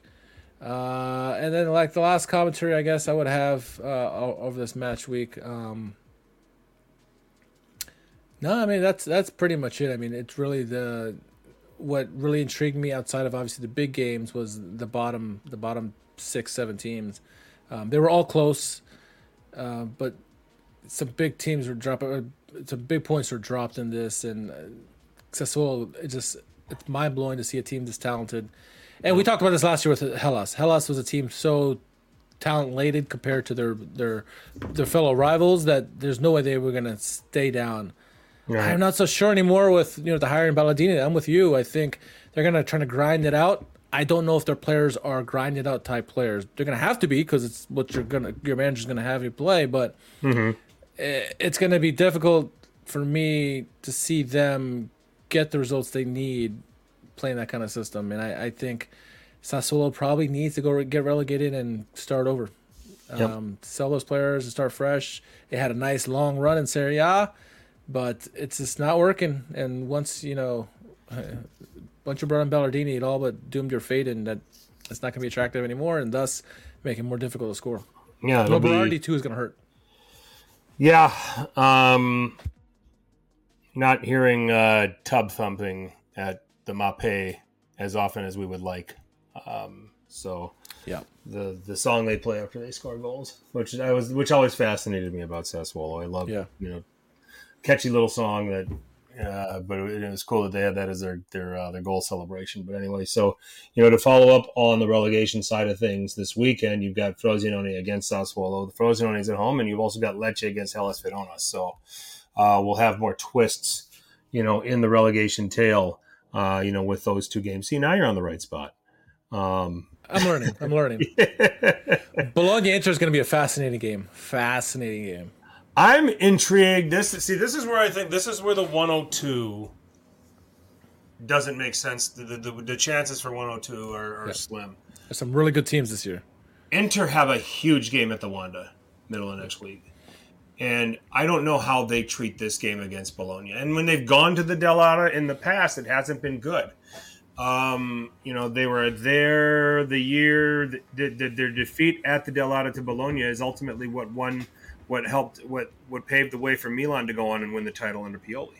Uh, and then like the last commentary, I guess I would have uh, over this match week. Um, no, I mean that's that's pretty much it. I mean it's really the. What really intrigued me outside of obviously the big games was the bottom, the bottom six, seven teams. Um, they were all close, uh, but some big teams were dropping. Some big points were dropped in this, and uh, Sassuolo. It just it's mind blowing to see a team this talented. And we talked about this last year with Hellas. Hellas was a team so talent laden compared to their their their fellow rivals that there's no way they were going to stay down. Right. I'm not so sure anymore with you know the hiring Balladini. I'm with you. I think they're gonna try to grind it out. I don't know if their players are grind it out type players. They're gonna have to be because it's what you're gonna your manager's gonna have you play. But mm-hmm. it's gonna be difficult for me to see them get the results they need playing that kind of system. And I, I think Sassuolo probably needs to go get relegated and start over. Yep. Um, sell those players and start fresh. They had a nice long run in Serie A. But it's just not working, and once you know, once you brought in Ballardini, it all but doomed your fate, and that it's not going to be attractive anymore, and thus making it more difficult to score. Yeah, no, Berardi too is going to hurt. Yeah, um, not hearing uh, tub thumping at the Mapei as often as we would like. Um, so yeah, the the song they play after they score goals, which I was, which always fascinated me about Sassuolo. I love, yeah. you know. Catchy little song that, uh, but it, it was cool that they had that as their their uh, their goal celebration. But anyway, so you know, to follow up on the relegation side of things, this weekend you've got Frosinone against Sassuolo. The Frosinone's at home, and you've also got Lecce against Hellas Verona. So uh, we'll have more twists you know, in the relegation tail, uh, you know, with those two games. See, now you're on the right spot. Um, I'm learning. I'm learning. Bologna Inter is going to be a fascinating game. Fascinating game. I'm intrigued. This see, this is where I think this is where the one oh two doesn't make sense. The the, the chances for one oh two are, are yeah. slim. There's some really good teams this year. Inter have a huge game at the Wanda middle of next week. And I don't know how they treat this game against Bologna. And when they've gone to the Dell'Otta in the past, it hasn't been good. Um, you know, they were there the year the, the, their defeat at the Dell'Otta to Bologna is ultimately what won, what helped, what what paved the way for Milan to go on and win the title under Pioli.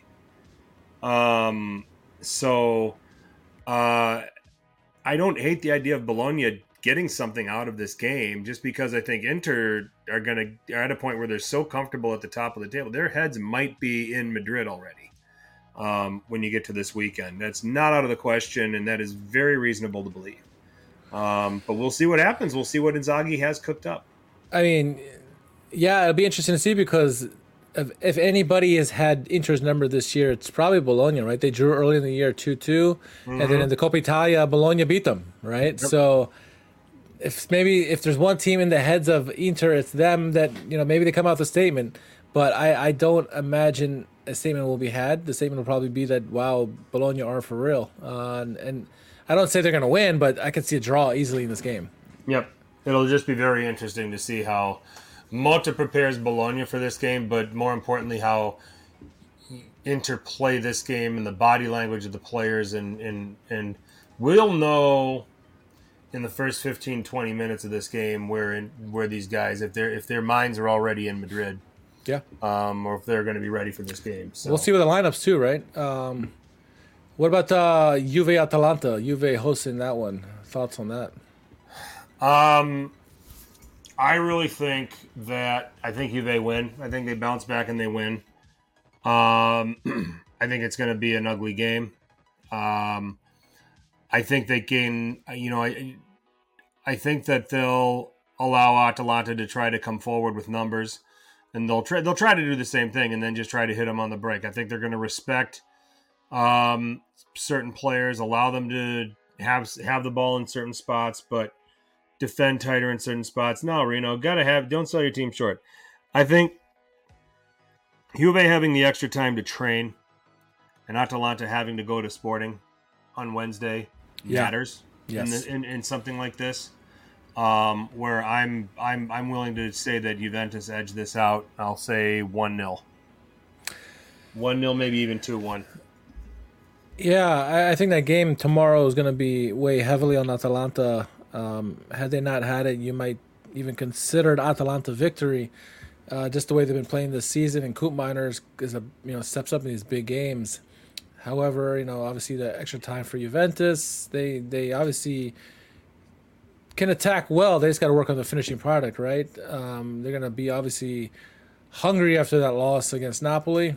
Um, so uh, I don't hate the idea of Bologna getting something out of this game, just because I think Inter are going to are at a point where they're so comfortable at the top of the table. Their heads might be in Madrid already. Um, when you get to this weekend, that's not out of the question, and that is very reasonable to believe. Um, but we'll see what happens. We'll see what Inzaghi has cooked up. I mean, yeah, it'll be interesting to see, because if, if anybody has had Inter's number this year, it's probably Bologna, right? They drew early in the year two two, mm-hmm. and then in the Coppa Italia, Bologna beat them, right? Yep. So if maybe if there's one team in the heads of Inter, it's them that, you know, maybe they come out with a statement. But I, I don't imagine a statement will be had. The statement will probably be that, wow, Bologna are for real. Uh, and, and I don't say they're going to win, but I could see a draw easily in this game. Yep. It'll just be very interesting to see how Motta prepares Bologna for this game, but more importantly, how Inter play this game and the body language of the players. And, and, and we'll know in the first fifteen, twenty minutes of this game where in, where these guys, if, they're, if their minds are already in Madrid. Yeah. Um, or if they're going to be ready for this game. So. We'll see with the lineups too, right? Um, what about uh, Juve Atalanta? Juve hosting that one. Thoughts on that? Um, I really think that I think Juve win. I think they bounce back and they win. Um, I think it's going to be an ugly game. Um, I think they can. You know, I I think that they'll allow Atalanta to try to come forward with numbers. And they'll try. They'll try to do the same thing, and then just try to hit them on the break. I think they're going to respect um, certain players, allow them to have have the ball in certain spots, but defend tighter in certain spots. No, Reno, gotta have. Don't sell your team short. I think Juve having the extra time to train, and Atalanta having to go to Sporting on Wednesday yeah. matters yes. in, the, in in something like this. Um, where I'm I'm I'm willing to say that Juventus edge this out. I'll say one nil. one nil, maybe even two one. Yeah, I, I think that game tomorrow is going to be weigh heavily on Atalanta. Um, had they not had it, you might even consider Atalanta victory. Uh, just the way they've been playing this season, and Koopmeiners is, is a you know steps up in these big games. However, you know obviously the extra time for Juventus, they they obviously can attack well. They just got to work on the finishing product, right? Um, they're going to be obviously hungry after that loss against Napoli.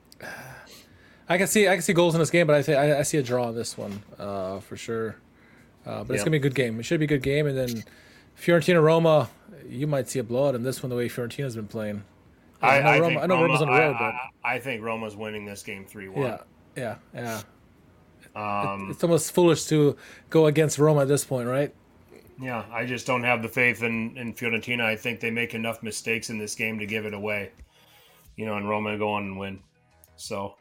I can see I can see goals in this game, but I think I, I see a draw in this one uh, for sure. Uh, but yep. It's gonna be a good game. It should be a good game, and then Fiorentina Roma, you might see a blowout in this one the way Fiorentina's been playing. I, I know, I, Roma, think I know Roma, Roma's on the road, I, but I, I think Roma's winning this game three one. Yeah, yeah, yeah. Um, it, it's almost foolish to go against Roma at this point, right? Yeah, I just don't have the faith in, in Fiorentina. I think they make enough mistakes in this game to give it away, you know, and Roma go on and win. So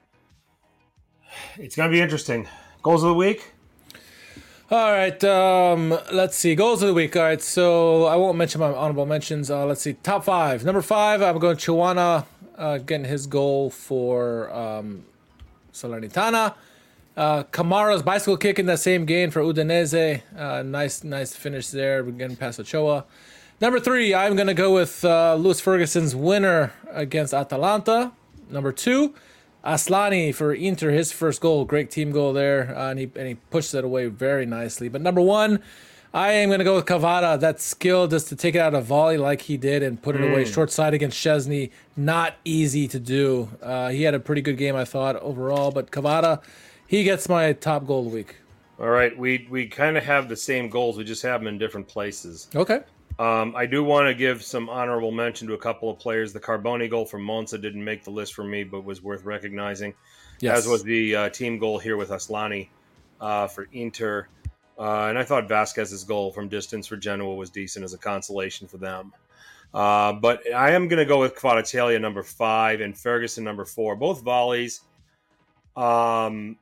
it's going to be interesting. Goals of the week? All right, um, let's see. Goals of the week. All right, so I won't mention my honorable mentions. Uh, let's see. Top five. Number five, I'm going Chiwana uh, getting his goal for um, Salernitana. Uh, Kamara's bicycle kick in that same game for Udinese. Uh, nice, nice finish there. We're getting past Ochoa. Number three, I'm going to go with uh, Lewis Ferguson's winner against Atalanta. Number two, Aslani for Inter, his first goal. Great team goal there, uh, and he and he pushed it away very nicely. But number one, I am going to go with Cavada. That skill just to take it out of volley like he did and put it mm. away short side against Szczesny. Not easy to do. Uh, he had a pretty good game, I thought, overall. But Cavada, he gets my top goal of the week. All right, we we kind of have the same goals. We just have them in different places. Okay. Um, I do want to give some honorable mention to a couple of players. The Carboni goal from Monza didn't make the list for me, but was worth recognizing, Yes. as was the uh, team goal here with Aslani uh, for Inter. Uh, and I thought Vasquez's goal from distance for Genoa was decent as a consolation for them. Uh, but I am going to go with Kvaratskhelia number five and Ferguson number four, both volleys. Um,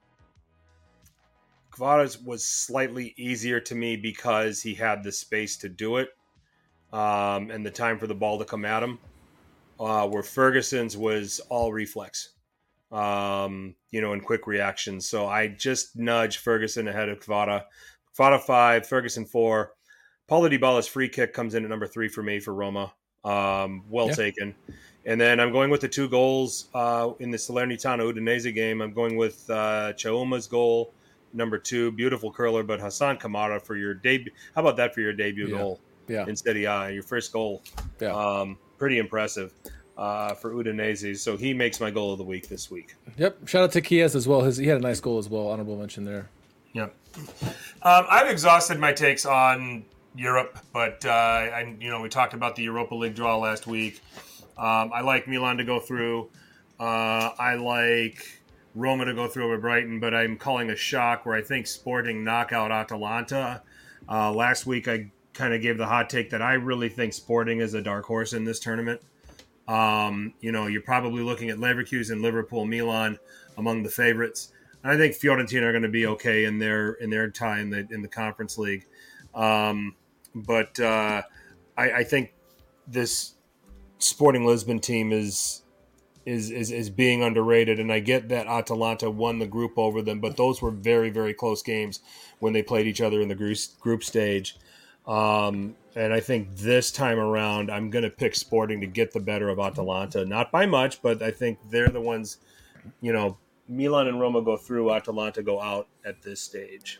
Kvara's was slightly easier to me because he had the space to do it. Um, and the time for the ball to come at him, uh, where Ferguson's was all reflex, um, you know, and quick reactions. So I just nudge Ferguson ahead of Kvara. Kvara five, Ferguson four. Paulo Dybala's free kick comes in at number three for me for Roma. Um, well Yeah. taken. And then I'm going with the two goals uh, in the Salernitana Udinese game. I'm going with uh, Chauma's goal, number two. Beautiful curler, but Hassan Kamara for your debut. How about that for your debut Yeah. goal? Yeah. In Serie A, your first goal. Yeah. Um, pretty impressive uh, for Udinese. So he makes my goal of the week this week. Yep. Shout out to Chiesa as well. His, he had a nice goal as well. Honorable mention there. Yep. Um, I've exhausted my takes on Europe, but uh, I, you know, we talked about the Europa League draw last week. Um, I like Milan to go through. Uh, I like Roma to go through over Brighton, but I'm calling a shock where I think Sporting knock out Atalanta. Uh, last week, I kind of gave the hot take that I really think Sporting is a dark horse in this tournament. Um, you know, you're probably looking at Leverkusen, Liverpool, Milan among the favorites. And I think Fiorentina are going to be okay in their in their tie in the in the Conference League. Um, but uh, I, I think this Sporting Lisbon team is, is is is being underrated, and I get that Atalanta won the group over them, but those were very very close games when they played each other in the group group stage. Um, and I think this time around, I'm going to pick Sporting to get the better of Atalanta, not by much, but I think they're the ones. You know, Milan and Roma go through, Atalanta go out at this stage.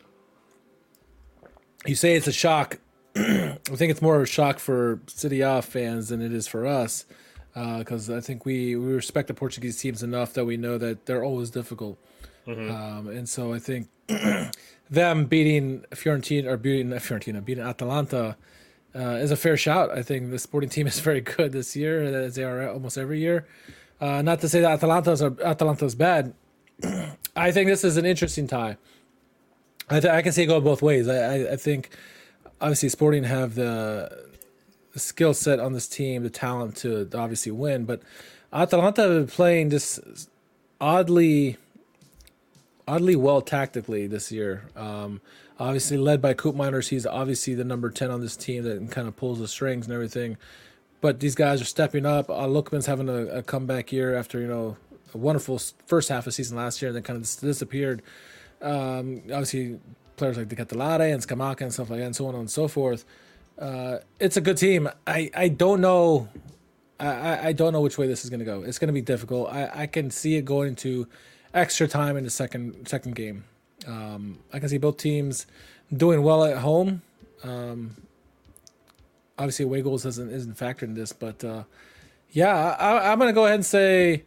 You say it's a shock. I think it's more of a shock for Serie A fans than it is for us, because uh, I think we, we respect the Portuguese teams enough that we know that they're always difficult. Mm-hmm. Um, and so I think them beating Fiorentina or beating Fiorentina, beating Atalanta uh, is a fair shout. I think the Sporting team is very good this year, as they are almost every year. Uh, not to say that Atalanta's are Atalanta's bad. I think this is an interesting tie. I, th- I can see it go both ways. I, I, I think obviously Sporting have the, the skill set on this team, the talent to obviously win, but Atalanta playing just oddly, oddly well tactically this year. Um, obviously led by Koopmeiners, he's obviously the number ten on this team that kind of pulls the strings and everything. But these guys are stepping up. Uh, Lookman's having a, a comeback year after, you know, a wonderful first half of season last year and then kind of dis- disappeared. Um, obviously, players like De Catalare and Scamacca and stuff like that and so on and so forth. Uh, it's a good team. I, I don't know. I, I don't know which way this is going to go. It's going to be difficult. I, I can see it going to extra time in the second second game. Um, I can see both teams doing well at home. Um, obviously, away goals isn't isn't factored in this, but uh, yeah, I, I'm going to go ahead and say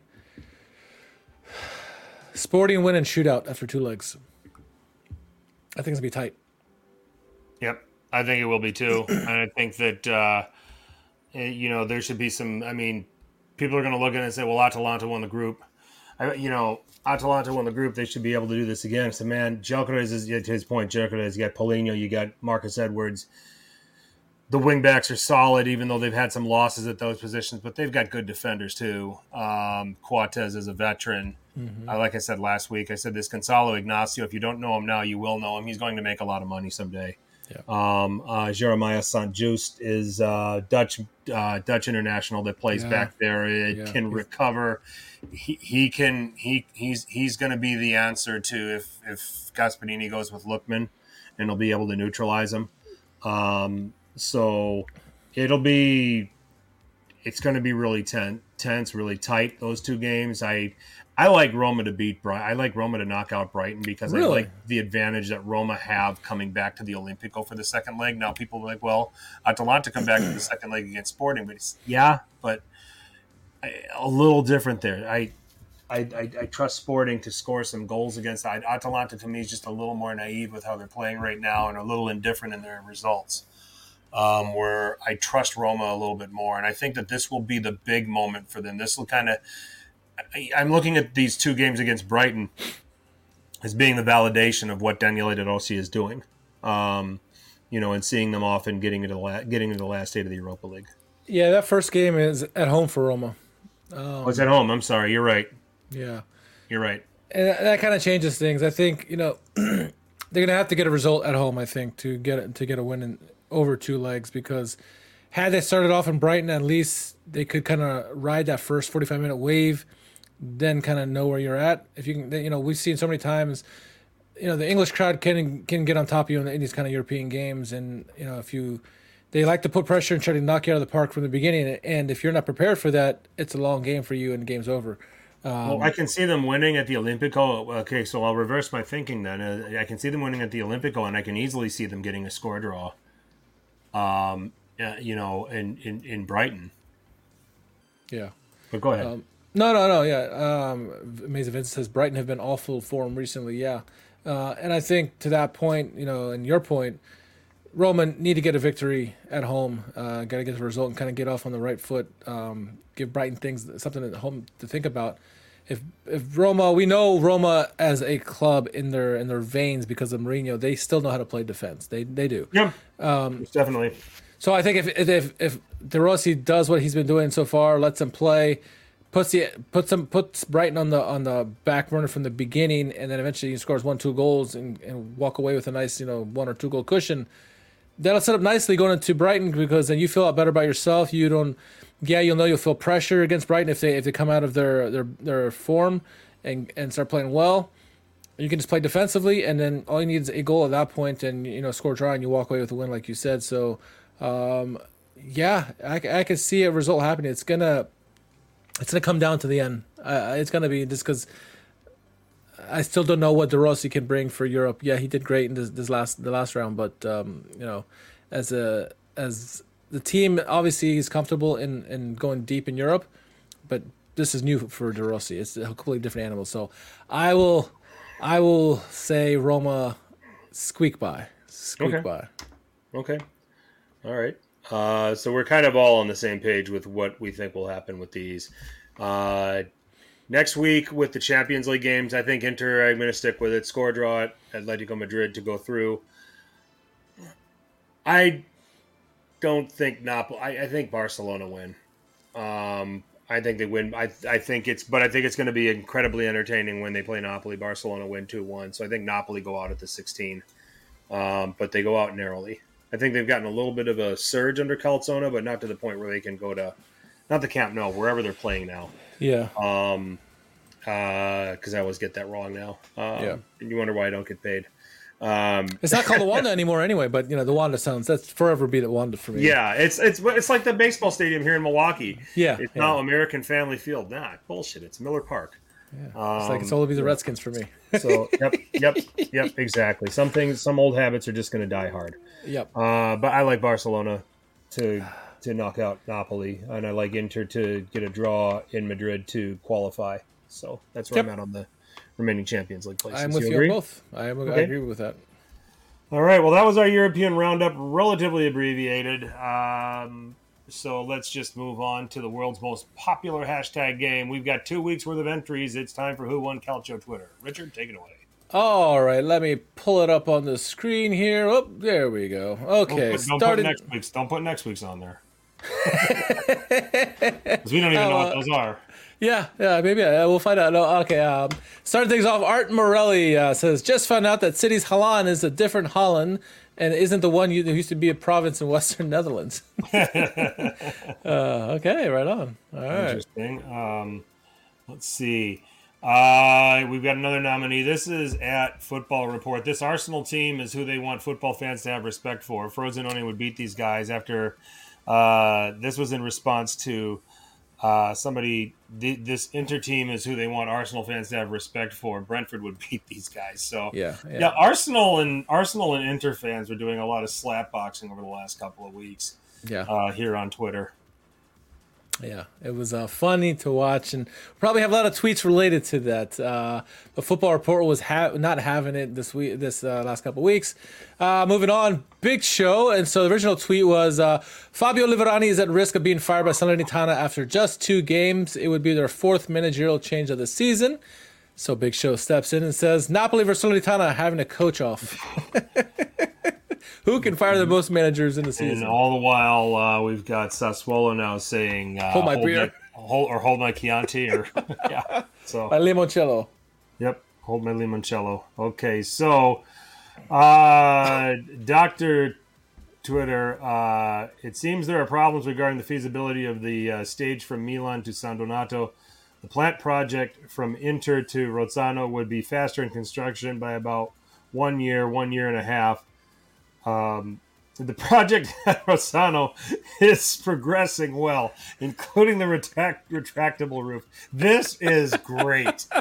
Sporting win and shootout after two legs. I think it's going to be tight. Yep, I think it will be too. And I think that, uh, you know, there should be some, I mean, people are going to look at it and say, well, Atalanta won the group. I, you know, Atalanta won the group. They should be able to do this again. So, man, Gyökeres is, to his point, Gyökeres, you got Paulinho, you got Marcus Edwards. The wingbacks are solid, even though they've had some losses at those positions, but they've got good defenders too. Um, Coates is a veteran. Mm-hmm. Uh, like I said last week, I said this Gonzalo Ignacio, if you don't know him now, you will know him. He's going to make a lot of money someday. Yeah. Um, uh, Jeremiah Sant-Just is uh, Dutch uh, Dutch international that plays yeah. back there. It yeah. can recover. He, he can he he's he's going to be the answer to if if Gasperini goes with Lookman, and he'll be able to neutralize him. Um, so it'll be it's going to be really tense, tense, really tight. Those two games, I. I like Roma to beat Brighton. I like Roma to knock out Brighton because really? I like the advantage that Roma have coming back to the Olimpico for the second leg. Now people are like, well, Atalanta come back to the second leg against Sporting, but it's, yeah, but I, a little different there. I, I, I, I trust Sporting to score some goals against Atalanta. To me is just a little more naive with how they're playing right now and a little indifferent in their results. um, where I trust Roma a little bit more. And I think that this will be the big moment for them. This will kind of – I'm looking at these two games against Brighton as being the validation of what Daniele De Rossi is doing, um, you know, and seeing them off and getting into the, la- getting into the last eight of the Europa League. Yeah, that first game is at home for Roma. Um, oh, it's at home. I'm sorry. You're right. Yeah. You're right. And that, that kind of changes things. I think, you know, they're going to have to get a result at home, I think, to get to get a win in, over two legs, because had they started off in Brighton, at least they could kind of ride that first forty-five minute wave, then kind of know where you're at. If you can, you know, we've seen so many times, you know, the English crowd can can get on top of you in, in these kind of European games, and you know, if you they like to put pressure and try to knock you out of the park from the beginning, and if you're not prepared for that, it's a long game for you and the game's over. Um, well, I can see them winning at the Olimpico. Okay, so I'll reverse my thinking then. Uh, I can see them winning at the Olimpico, and I can easily see them getting a score draw. Um, uh, you know, in, in, in Brighton. Yeah. But go ahead. Um, no, no, no. Yeah. Um, Mesa Vincent says Brighton have been awful form recently. Yeah. Uh, and I think to that point, you know, and your point, Roma need to get a victory at home. Uh, got to get the result and kind of get off on the right foot. Um, give Brighton things, something at home to think about. If if Roma, we know Roma as a club in their in their veins because of Mourinho, they still know how to play defense. They they do. Yeah, um, definitely. So I think if if if De Rossi does what he's been doing so far, lets him play, puts the puts him puts Brighton on the on the back burner from the beginning, and then eventually he scores one two goals and, and walk away with a nice, you know, one or two goal cushion. That'll set up nicely going into Brighton, because then you feel a lot better about yourself. You don't, yeah, you'll know you'll feel pressure against Brighton if they if they come out of their their, their form and and start playing well. You can just play defensively, and then all you need is a goal at that point, and you know, score draw, and you walk away with a win, like you said. So, um, yeah, I, I can see a result happening. It's gonna it's gonna come down to the end. Uh, it's gonna be just because I still don't know what De Rossi can bring for Europe. Yeah, he did great in this, this last the last round, but um, you know, as a as the team, obviously he's comfortable in, in going deep in Europe, but this is new for De Rossi. It's a completely different animal. So I will I will say Roma squeak by, squeak okay. by. Okay, all right. Uh, so we're kind of all on the same page with what we think will happen with these. Uh, Next week with the Champions League games, I think Inter, I'm going to stick with it. Score draw at Atletico Madrid to go through. I don't think Napoli. I, I think Barcelona win. Um, I think they win. I I think it's, but I think it's going to be incredibly entertaining when they play Napoli. Barcelona win two one. So I think Napoli go out at the sixteen, um, but they go out narrowly. I think they've gotten a little bit of a surge under Calzona, but not to the point where they can go to, not the Camp Nou, wherever they're playing now. Yeah. Um, because uh, I always get that wrong now. Um, yeah. And you wonder why I don't get paid. Um, it's not called the Wanda anymore anyway, but you know, the Wanda sounds, that's forever be the Wanda for me. Yeah, it's it's it's like the baseball stadium here in Milwaukee. Yeah. It's yeah. now American Family Field. Nah, bullshit. It's Miller Park. Yeah. Um, it's like it's always the Redskins for me. So yep, yep, yep, exactly. Some things, some old habits are just going to die hard. Yep. Uh, but I like Barcelona to to knock out Napoli, and I like Inter to get a draw in Madrid to qualify. So that's where yep. I'm at on the remaining Champions League places. I'm with you, you agree? on both. I am. Okay. I agree with that. All right. Well, that was our European roundup, relatively abbreviated. Um, so let's just move on to the world's most popular hashtag game. We've got two weeks worth of entries. It's time for Who Won Calcio Twitter. Richard, take it away. All right, let me pull it up on the screen here. Oh, there we go. Okay, don't put, don't started. Put next week's, don't put next week's on there. Because we don't even oh, know uh, what those are. Yeah, yeah, maybe uh, we'll find out. No, okay, um, starting things off, Art Morelli uh, says, just found out that city's Holland is a different Holland and isn't the one that used to be a province in Western Netherlands. uh, okay, right on. All right. Interesting. Um, let's see. Uh, we've got another nominee. This is at Football Report. This Arsenal team is who they want football fans to have respect for. Frosinone would beat these guys after uh, this was in response to uh, somebody. Th- this Inter team is who they want Arsenal fans to have respect for. Brentford would beat these guys. So yeah, yeah. yeah, Arsenal and Arsenal and Inter fans are doing a lot of slap boxing over the last couple of weeks. Yeah, uh, here on Twitter. Yeah, it was uh, funny to watch, and probably have a lot of tweets related to that. Uh, the Football Report was ha- not having it this week, this uh, last couple of weeks. Uh, moving on, big show, and so the original tweet was uh, Fabio Liverani is at risk of being fired by Salernitana after just two games. It would be their fourth managerial change of the season. So Big Show steps in and says Napoli versus Salernitana having a coach off. Who can fire the most managers in the season? And all the while, uh, we've got Sassuolo now saying, uh, hold my beer. My, hold, or hold my Chianti. Or, yeah. So, my limoncello. Yep, hold my limoncello. Okay, so uh, Doctor Twitter, uh, it seems there are problems regarding the feasibility of the uh, stage from Milan to San Donato. The plant project from Inter to Rozzano would be faster in construction by about one year, one year and a half. Um, the project at Rozzano is progressing well, including the retract- retractable roof. This is great. so,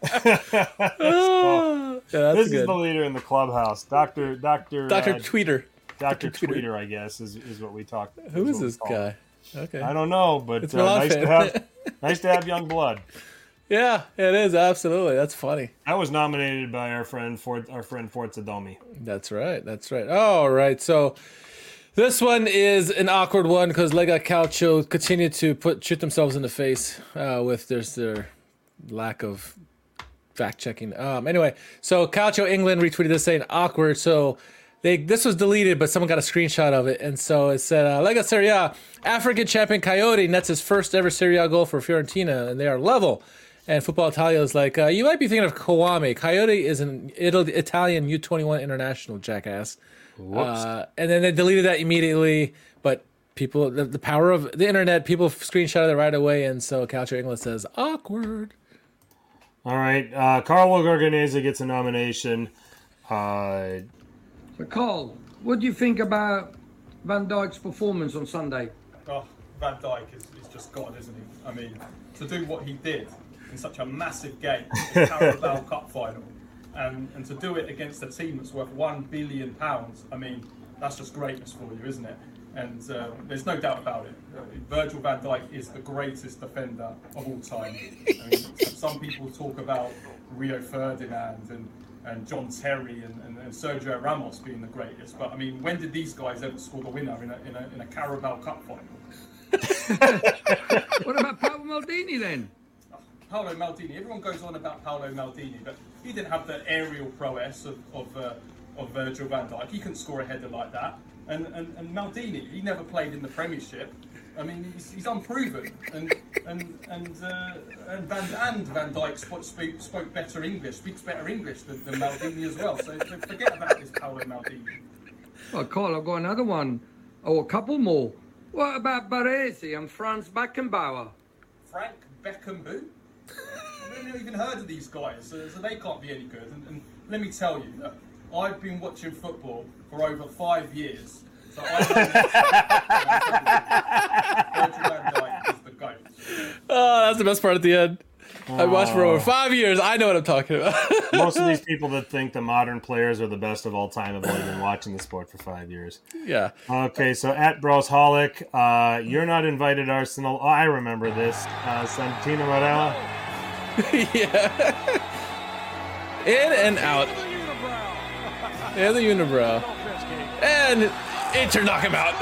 yeah, this good. is the leader in the clubhouse, Doctor Doctor Doctor Uh, Tweeter. Doctor Tweeter. Tweeter, I guess, is, is what we talked. Who is what this guy? Okay, I don't know, but It's uh, nice Milan to fan. have nice to have young blood. Yeah, it is absolutely. That's funny. I was nominated by our friend Fort, our friend Forza Domi. That's right. That's right. All right. So this one is an awkward one because Lega Calcio continue to put shoot themselves in the face uh, with their, their lack of fact checking. Um, anyway, so Calcio England retweeted this saying awkward. So they this was deleted, but someone got a screenshot of it, and so it said uh, Lega Serie A African champion Coyote nets his first ever Serie A goal for Fiorentina, and they are level. And Football Italia is like, uh, you might be thinking of Kawame. Coyote is an Italy, Italian U twenty-one international, jackass. Whoops. Uh, and then they deleted that immediately. But people, the, the power of the internet, people screenshotted it right away. And so Calcio England says, awkward. All right. Uh, Carlo Garganese gets a nomination. Uh, So, Carl, what do you think about Van Dijk's performance on Sunday? Oh, Van Dijk is, is just God, isn't he? I mean, to do what he did in such a massive game, the Carabao Cup final, and, and to do it against a team that's worth one billion pounds, I mean, that's just greatness for you, isn't it? And uh, there's no doubt about it. Uh, Virgil van Dijk is the greatest defender of all time. I mean, some people talk about Rio Ferdinand and, and John Terry and, and, and Sergio Ramos being the greatest, but I mean, when did these guys ever score the winner in a, in a, in a Carabao Cup final? What about Paolo Maldini then? Paolo Maldini. Everyone goes on about Paolo Maldini, but he didn't have the aerial prowess of of, uh, of Virgil van Dijk. He couldn't score a header like that. And, and and Maldini, he never played in the Premiership. I mean, he's, he's unproven. And and and uh, and Van and Van Dijk spoke, spoke, spoke better English, speaks better English than, than Maldini as well. So, so forget about this Paolo Maldini. Well, Carl, I've got another one. Oh, a couple more. What about Baresi and Franz Beckenbauer? Frank Beckham who? I've never even heard of these guys, so, so they can't be any good. And, and let me tell you, uh, I've been watching football for over five years, so I know Virgil van Dijk is the GOAT. Oh, that's the best part at the end. I watched for over five years. I know what I'm talking about. most of these people that think the modern players are the best of all time have only been watching the sport for five years. Yeah. Okay, so at Brosholic, uh, you're not invited, Arsenal. Oh, I remember this. Uh, Santino Marella. Yeah. In and out. Yeah, the unibrow. And Inter knock him out.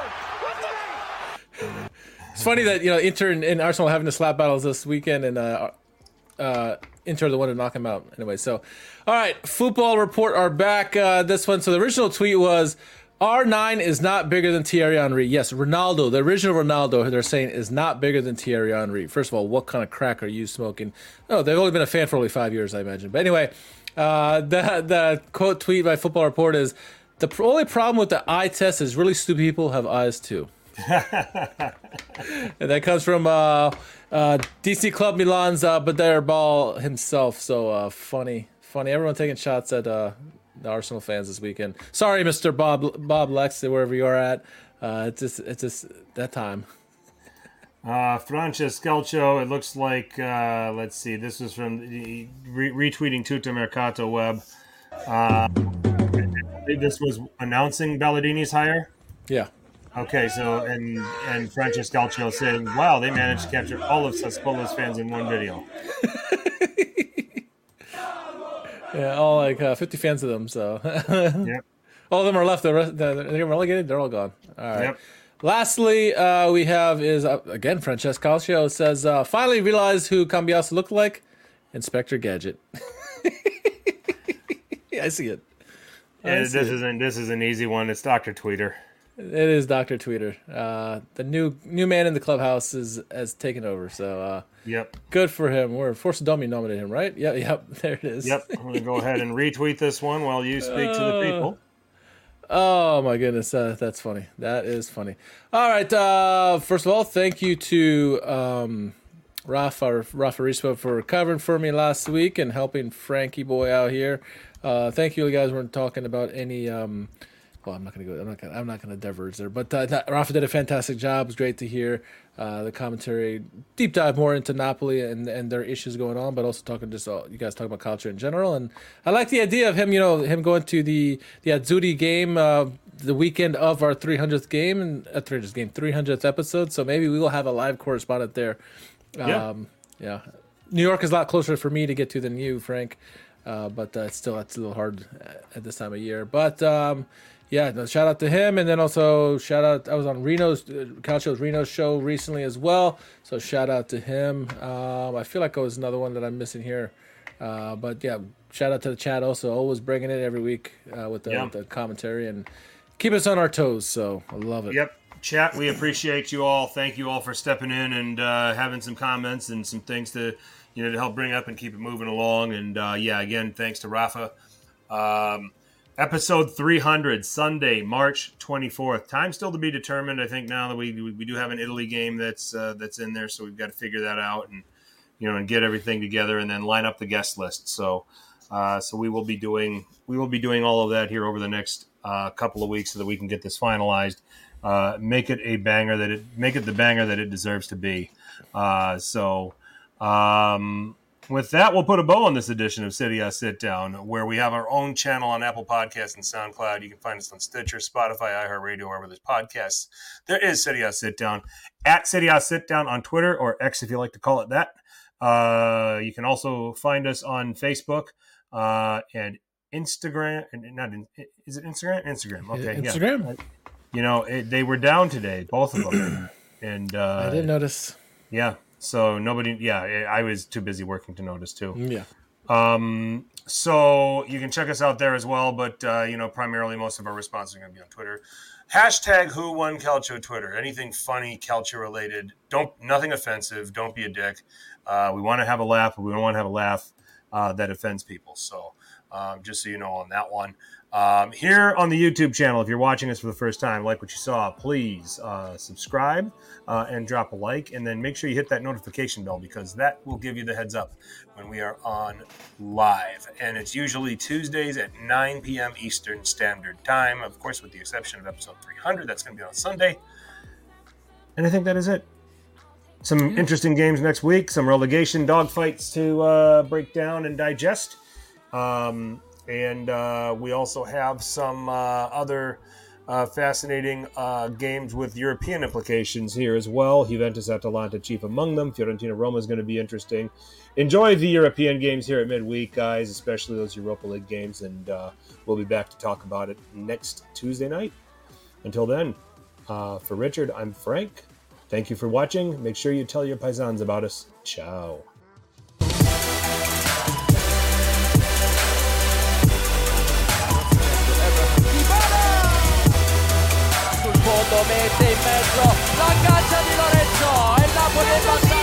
It's funny that, you know, Inter and, and Arsenal having the slap battles this weekend, and uh, uh, Inter the one to knock him out. Anyway, so, all right, Football Report are back. Uh, this one, so the original tweet was, R nine is not bigger than Thierry Henry. Yes, Ronaldo, the original Ronaldo, they're saying, is not bigger than Thierry Henry. First of all, what kind of crack are you smoking? Oh, they've only been a fan for only five years, I imagine. But anyway, uh, the, the quote tweet by Football Report is, the only problem with the eye test is really stupid people have eyes too. And that comes from uh, uh, D C Club Milan's uh, Bader Ball himself. So uh, funny, funny. Everyone taking shots at uh, the Arsenal fans this weekend. Sorry, Mister Bob Bob Lex, wherever you're at. Uh, it's just it's just that time. Uh, Francescalcio, it looks like, uh, let's see, this was from the, re- retweeting Tutto Mercato Web. Uh, I believe this was announcing Balladini's hire. Yeah. Okay, so and and Francesco Calcio saying, "Wow, they managed to capture all of Sassuolo's fans in one video." Yeah, all like uh, fifty fans of them. So Yep. all of them are left. The rest, they're relegated. They're all gone. All right. Yep. Lastly, uh, we have is uh, again Francesco Calcio says uh, finally realized who Cambiasso looked like, Inspector Gadget. Yeah, I see it. I And see this it. isn't this is an easy one. It's Doctor Tweeter. It is Doctor Tweeter. Uh, the new new man in the clubhouse is has taken over. So uh, Yep. good for him. We're Force Dummy nominated him, right? Yeah, yep. There it is. Yep. I'm gonna go ahead and retweet this one while you speak to the people. Oh my goodness, uh, that's funny. That is funny. All right. Uh, first of all, thank you to um, Rafa Rafa Rispo for covering for me last week and helping Frankie boy out here. Uh, thank you, guys. We're talking about any. Um, well, I'm not gonna go. I'm not gonna. I'm not gonna diverge there. But uh, Rafa did a fantastic job. It was great to hear uh, the commentary, deep dive more into Napoli and, and their issues going on, but also talking just all, you guys talking about culture in general. And I like the idea of him. You know, him going to the the Azzurri game uh, the weekend of our three hundredth game and uh, three hundredth game, three hundredth episode. So maybe we will have a live correspondent there. Yeah. Um, yeah. New York is a lot closer for me to get to than you, Frank. Uh, but uh, it's still it's a little hard at this time of year. But um, yeah, no, shout out to him, and then also shout out. I was on Reno's uh, Calcio's Reno's show recently as well, so shout out to him. Um, I feel like it was another one that I'm missing here, uh, but yeah, shout out to the chat also. Always bringing it every week uh, with, the, Yeah. with the commentary and keep us on our toes. So I love it. Yep. Chat, we appreciate you all. Thank you all for stepping in and uh, having some comments and some things to, you know, to help bring up and keep it moving along. And uh, yeah, again, thanks to Rafa. Um, episode three hundred, Sunday, March twenty-fourth. Time still to be determined. I think now that we we do have an Italy game that's uh, that's in there, so we've got to figure that out and you know and get everything together and then line up the guest list. So uh, so we will be doing we will be doing all of that here over the next uh, couple of weeks so that we can get this finalized. Uh, make it a banger that it make it the banger that it deserves to be. Uh, so, um, with that, we'll put a bow on this edition of City A Sit Down, where we have our own channel on Apple Podcasts and SoundCloud. You can find us on Stitcher, Spotify, iHeartRadio, wherever there's podcasts. There is City A Sit Down at City A Sit Down on Twitter, or X if you like to call it that. Uh, you can also find us on Facebook uh, and Instagram. And not in, is it Instagram? Instagram. Okay, Instagram. Yeah. You know, it, they were down today, both of them. And uh, I didn't notice. Yeah. So nobody, yeah, I was too busy working to notice too. Yeah. Um, so you can check us out there as well. But, uh, you know, primarily most of our responses are going to be on Twitter. Hashtag Who Won Calcio Twitter. Anything funny, Calcio related. Don't, nothing offensive. Don't be a dick. Uh, we want to have a laugh, but we don't want to have a laugh uh, that offends people. So um, just so you know on that one. Um, here on the YouTube channel, if you're watching us for the first time, like what you saw, please uh, subscribe uh, and drop a like, and then make sure you hit that notification bell because that will give you the heads up when we are on live. And it's usually Tuesdays at nine p.m. Eastern Standard Time, of course, with the exception of episode three hundred. That's going to be on Sunday. And I think that is it. Some yeah. interesting games next week, some relegation dogfights to uh, break down and digest. Um... And uh, we also have some uh, other uh, fascinating uh, games with European implications here as well. Juventus Atalanta chief among them. Fiorentina Roma is going to be interesting. Enjoy the European games here at midweek, guys, especially those Europa League games. And uh, we'll be back to talk about it next Tuesday night. Until then, uh, for Richard, I'm Frank. Thank you for watching. Make sure you tell your paisans about us. Ciao. Mette in mezzo, l'aggancia di Lorenzo, il Napoli è passato.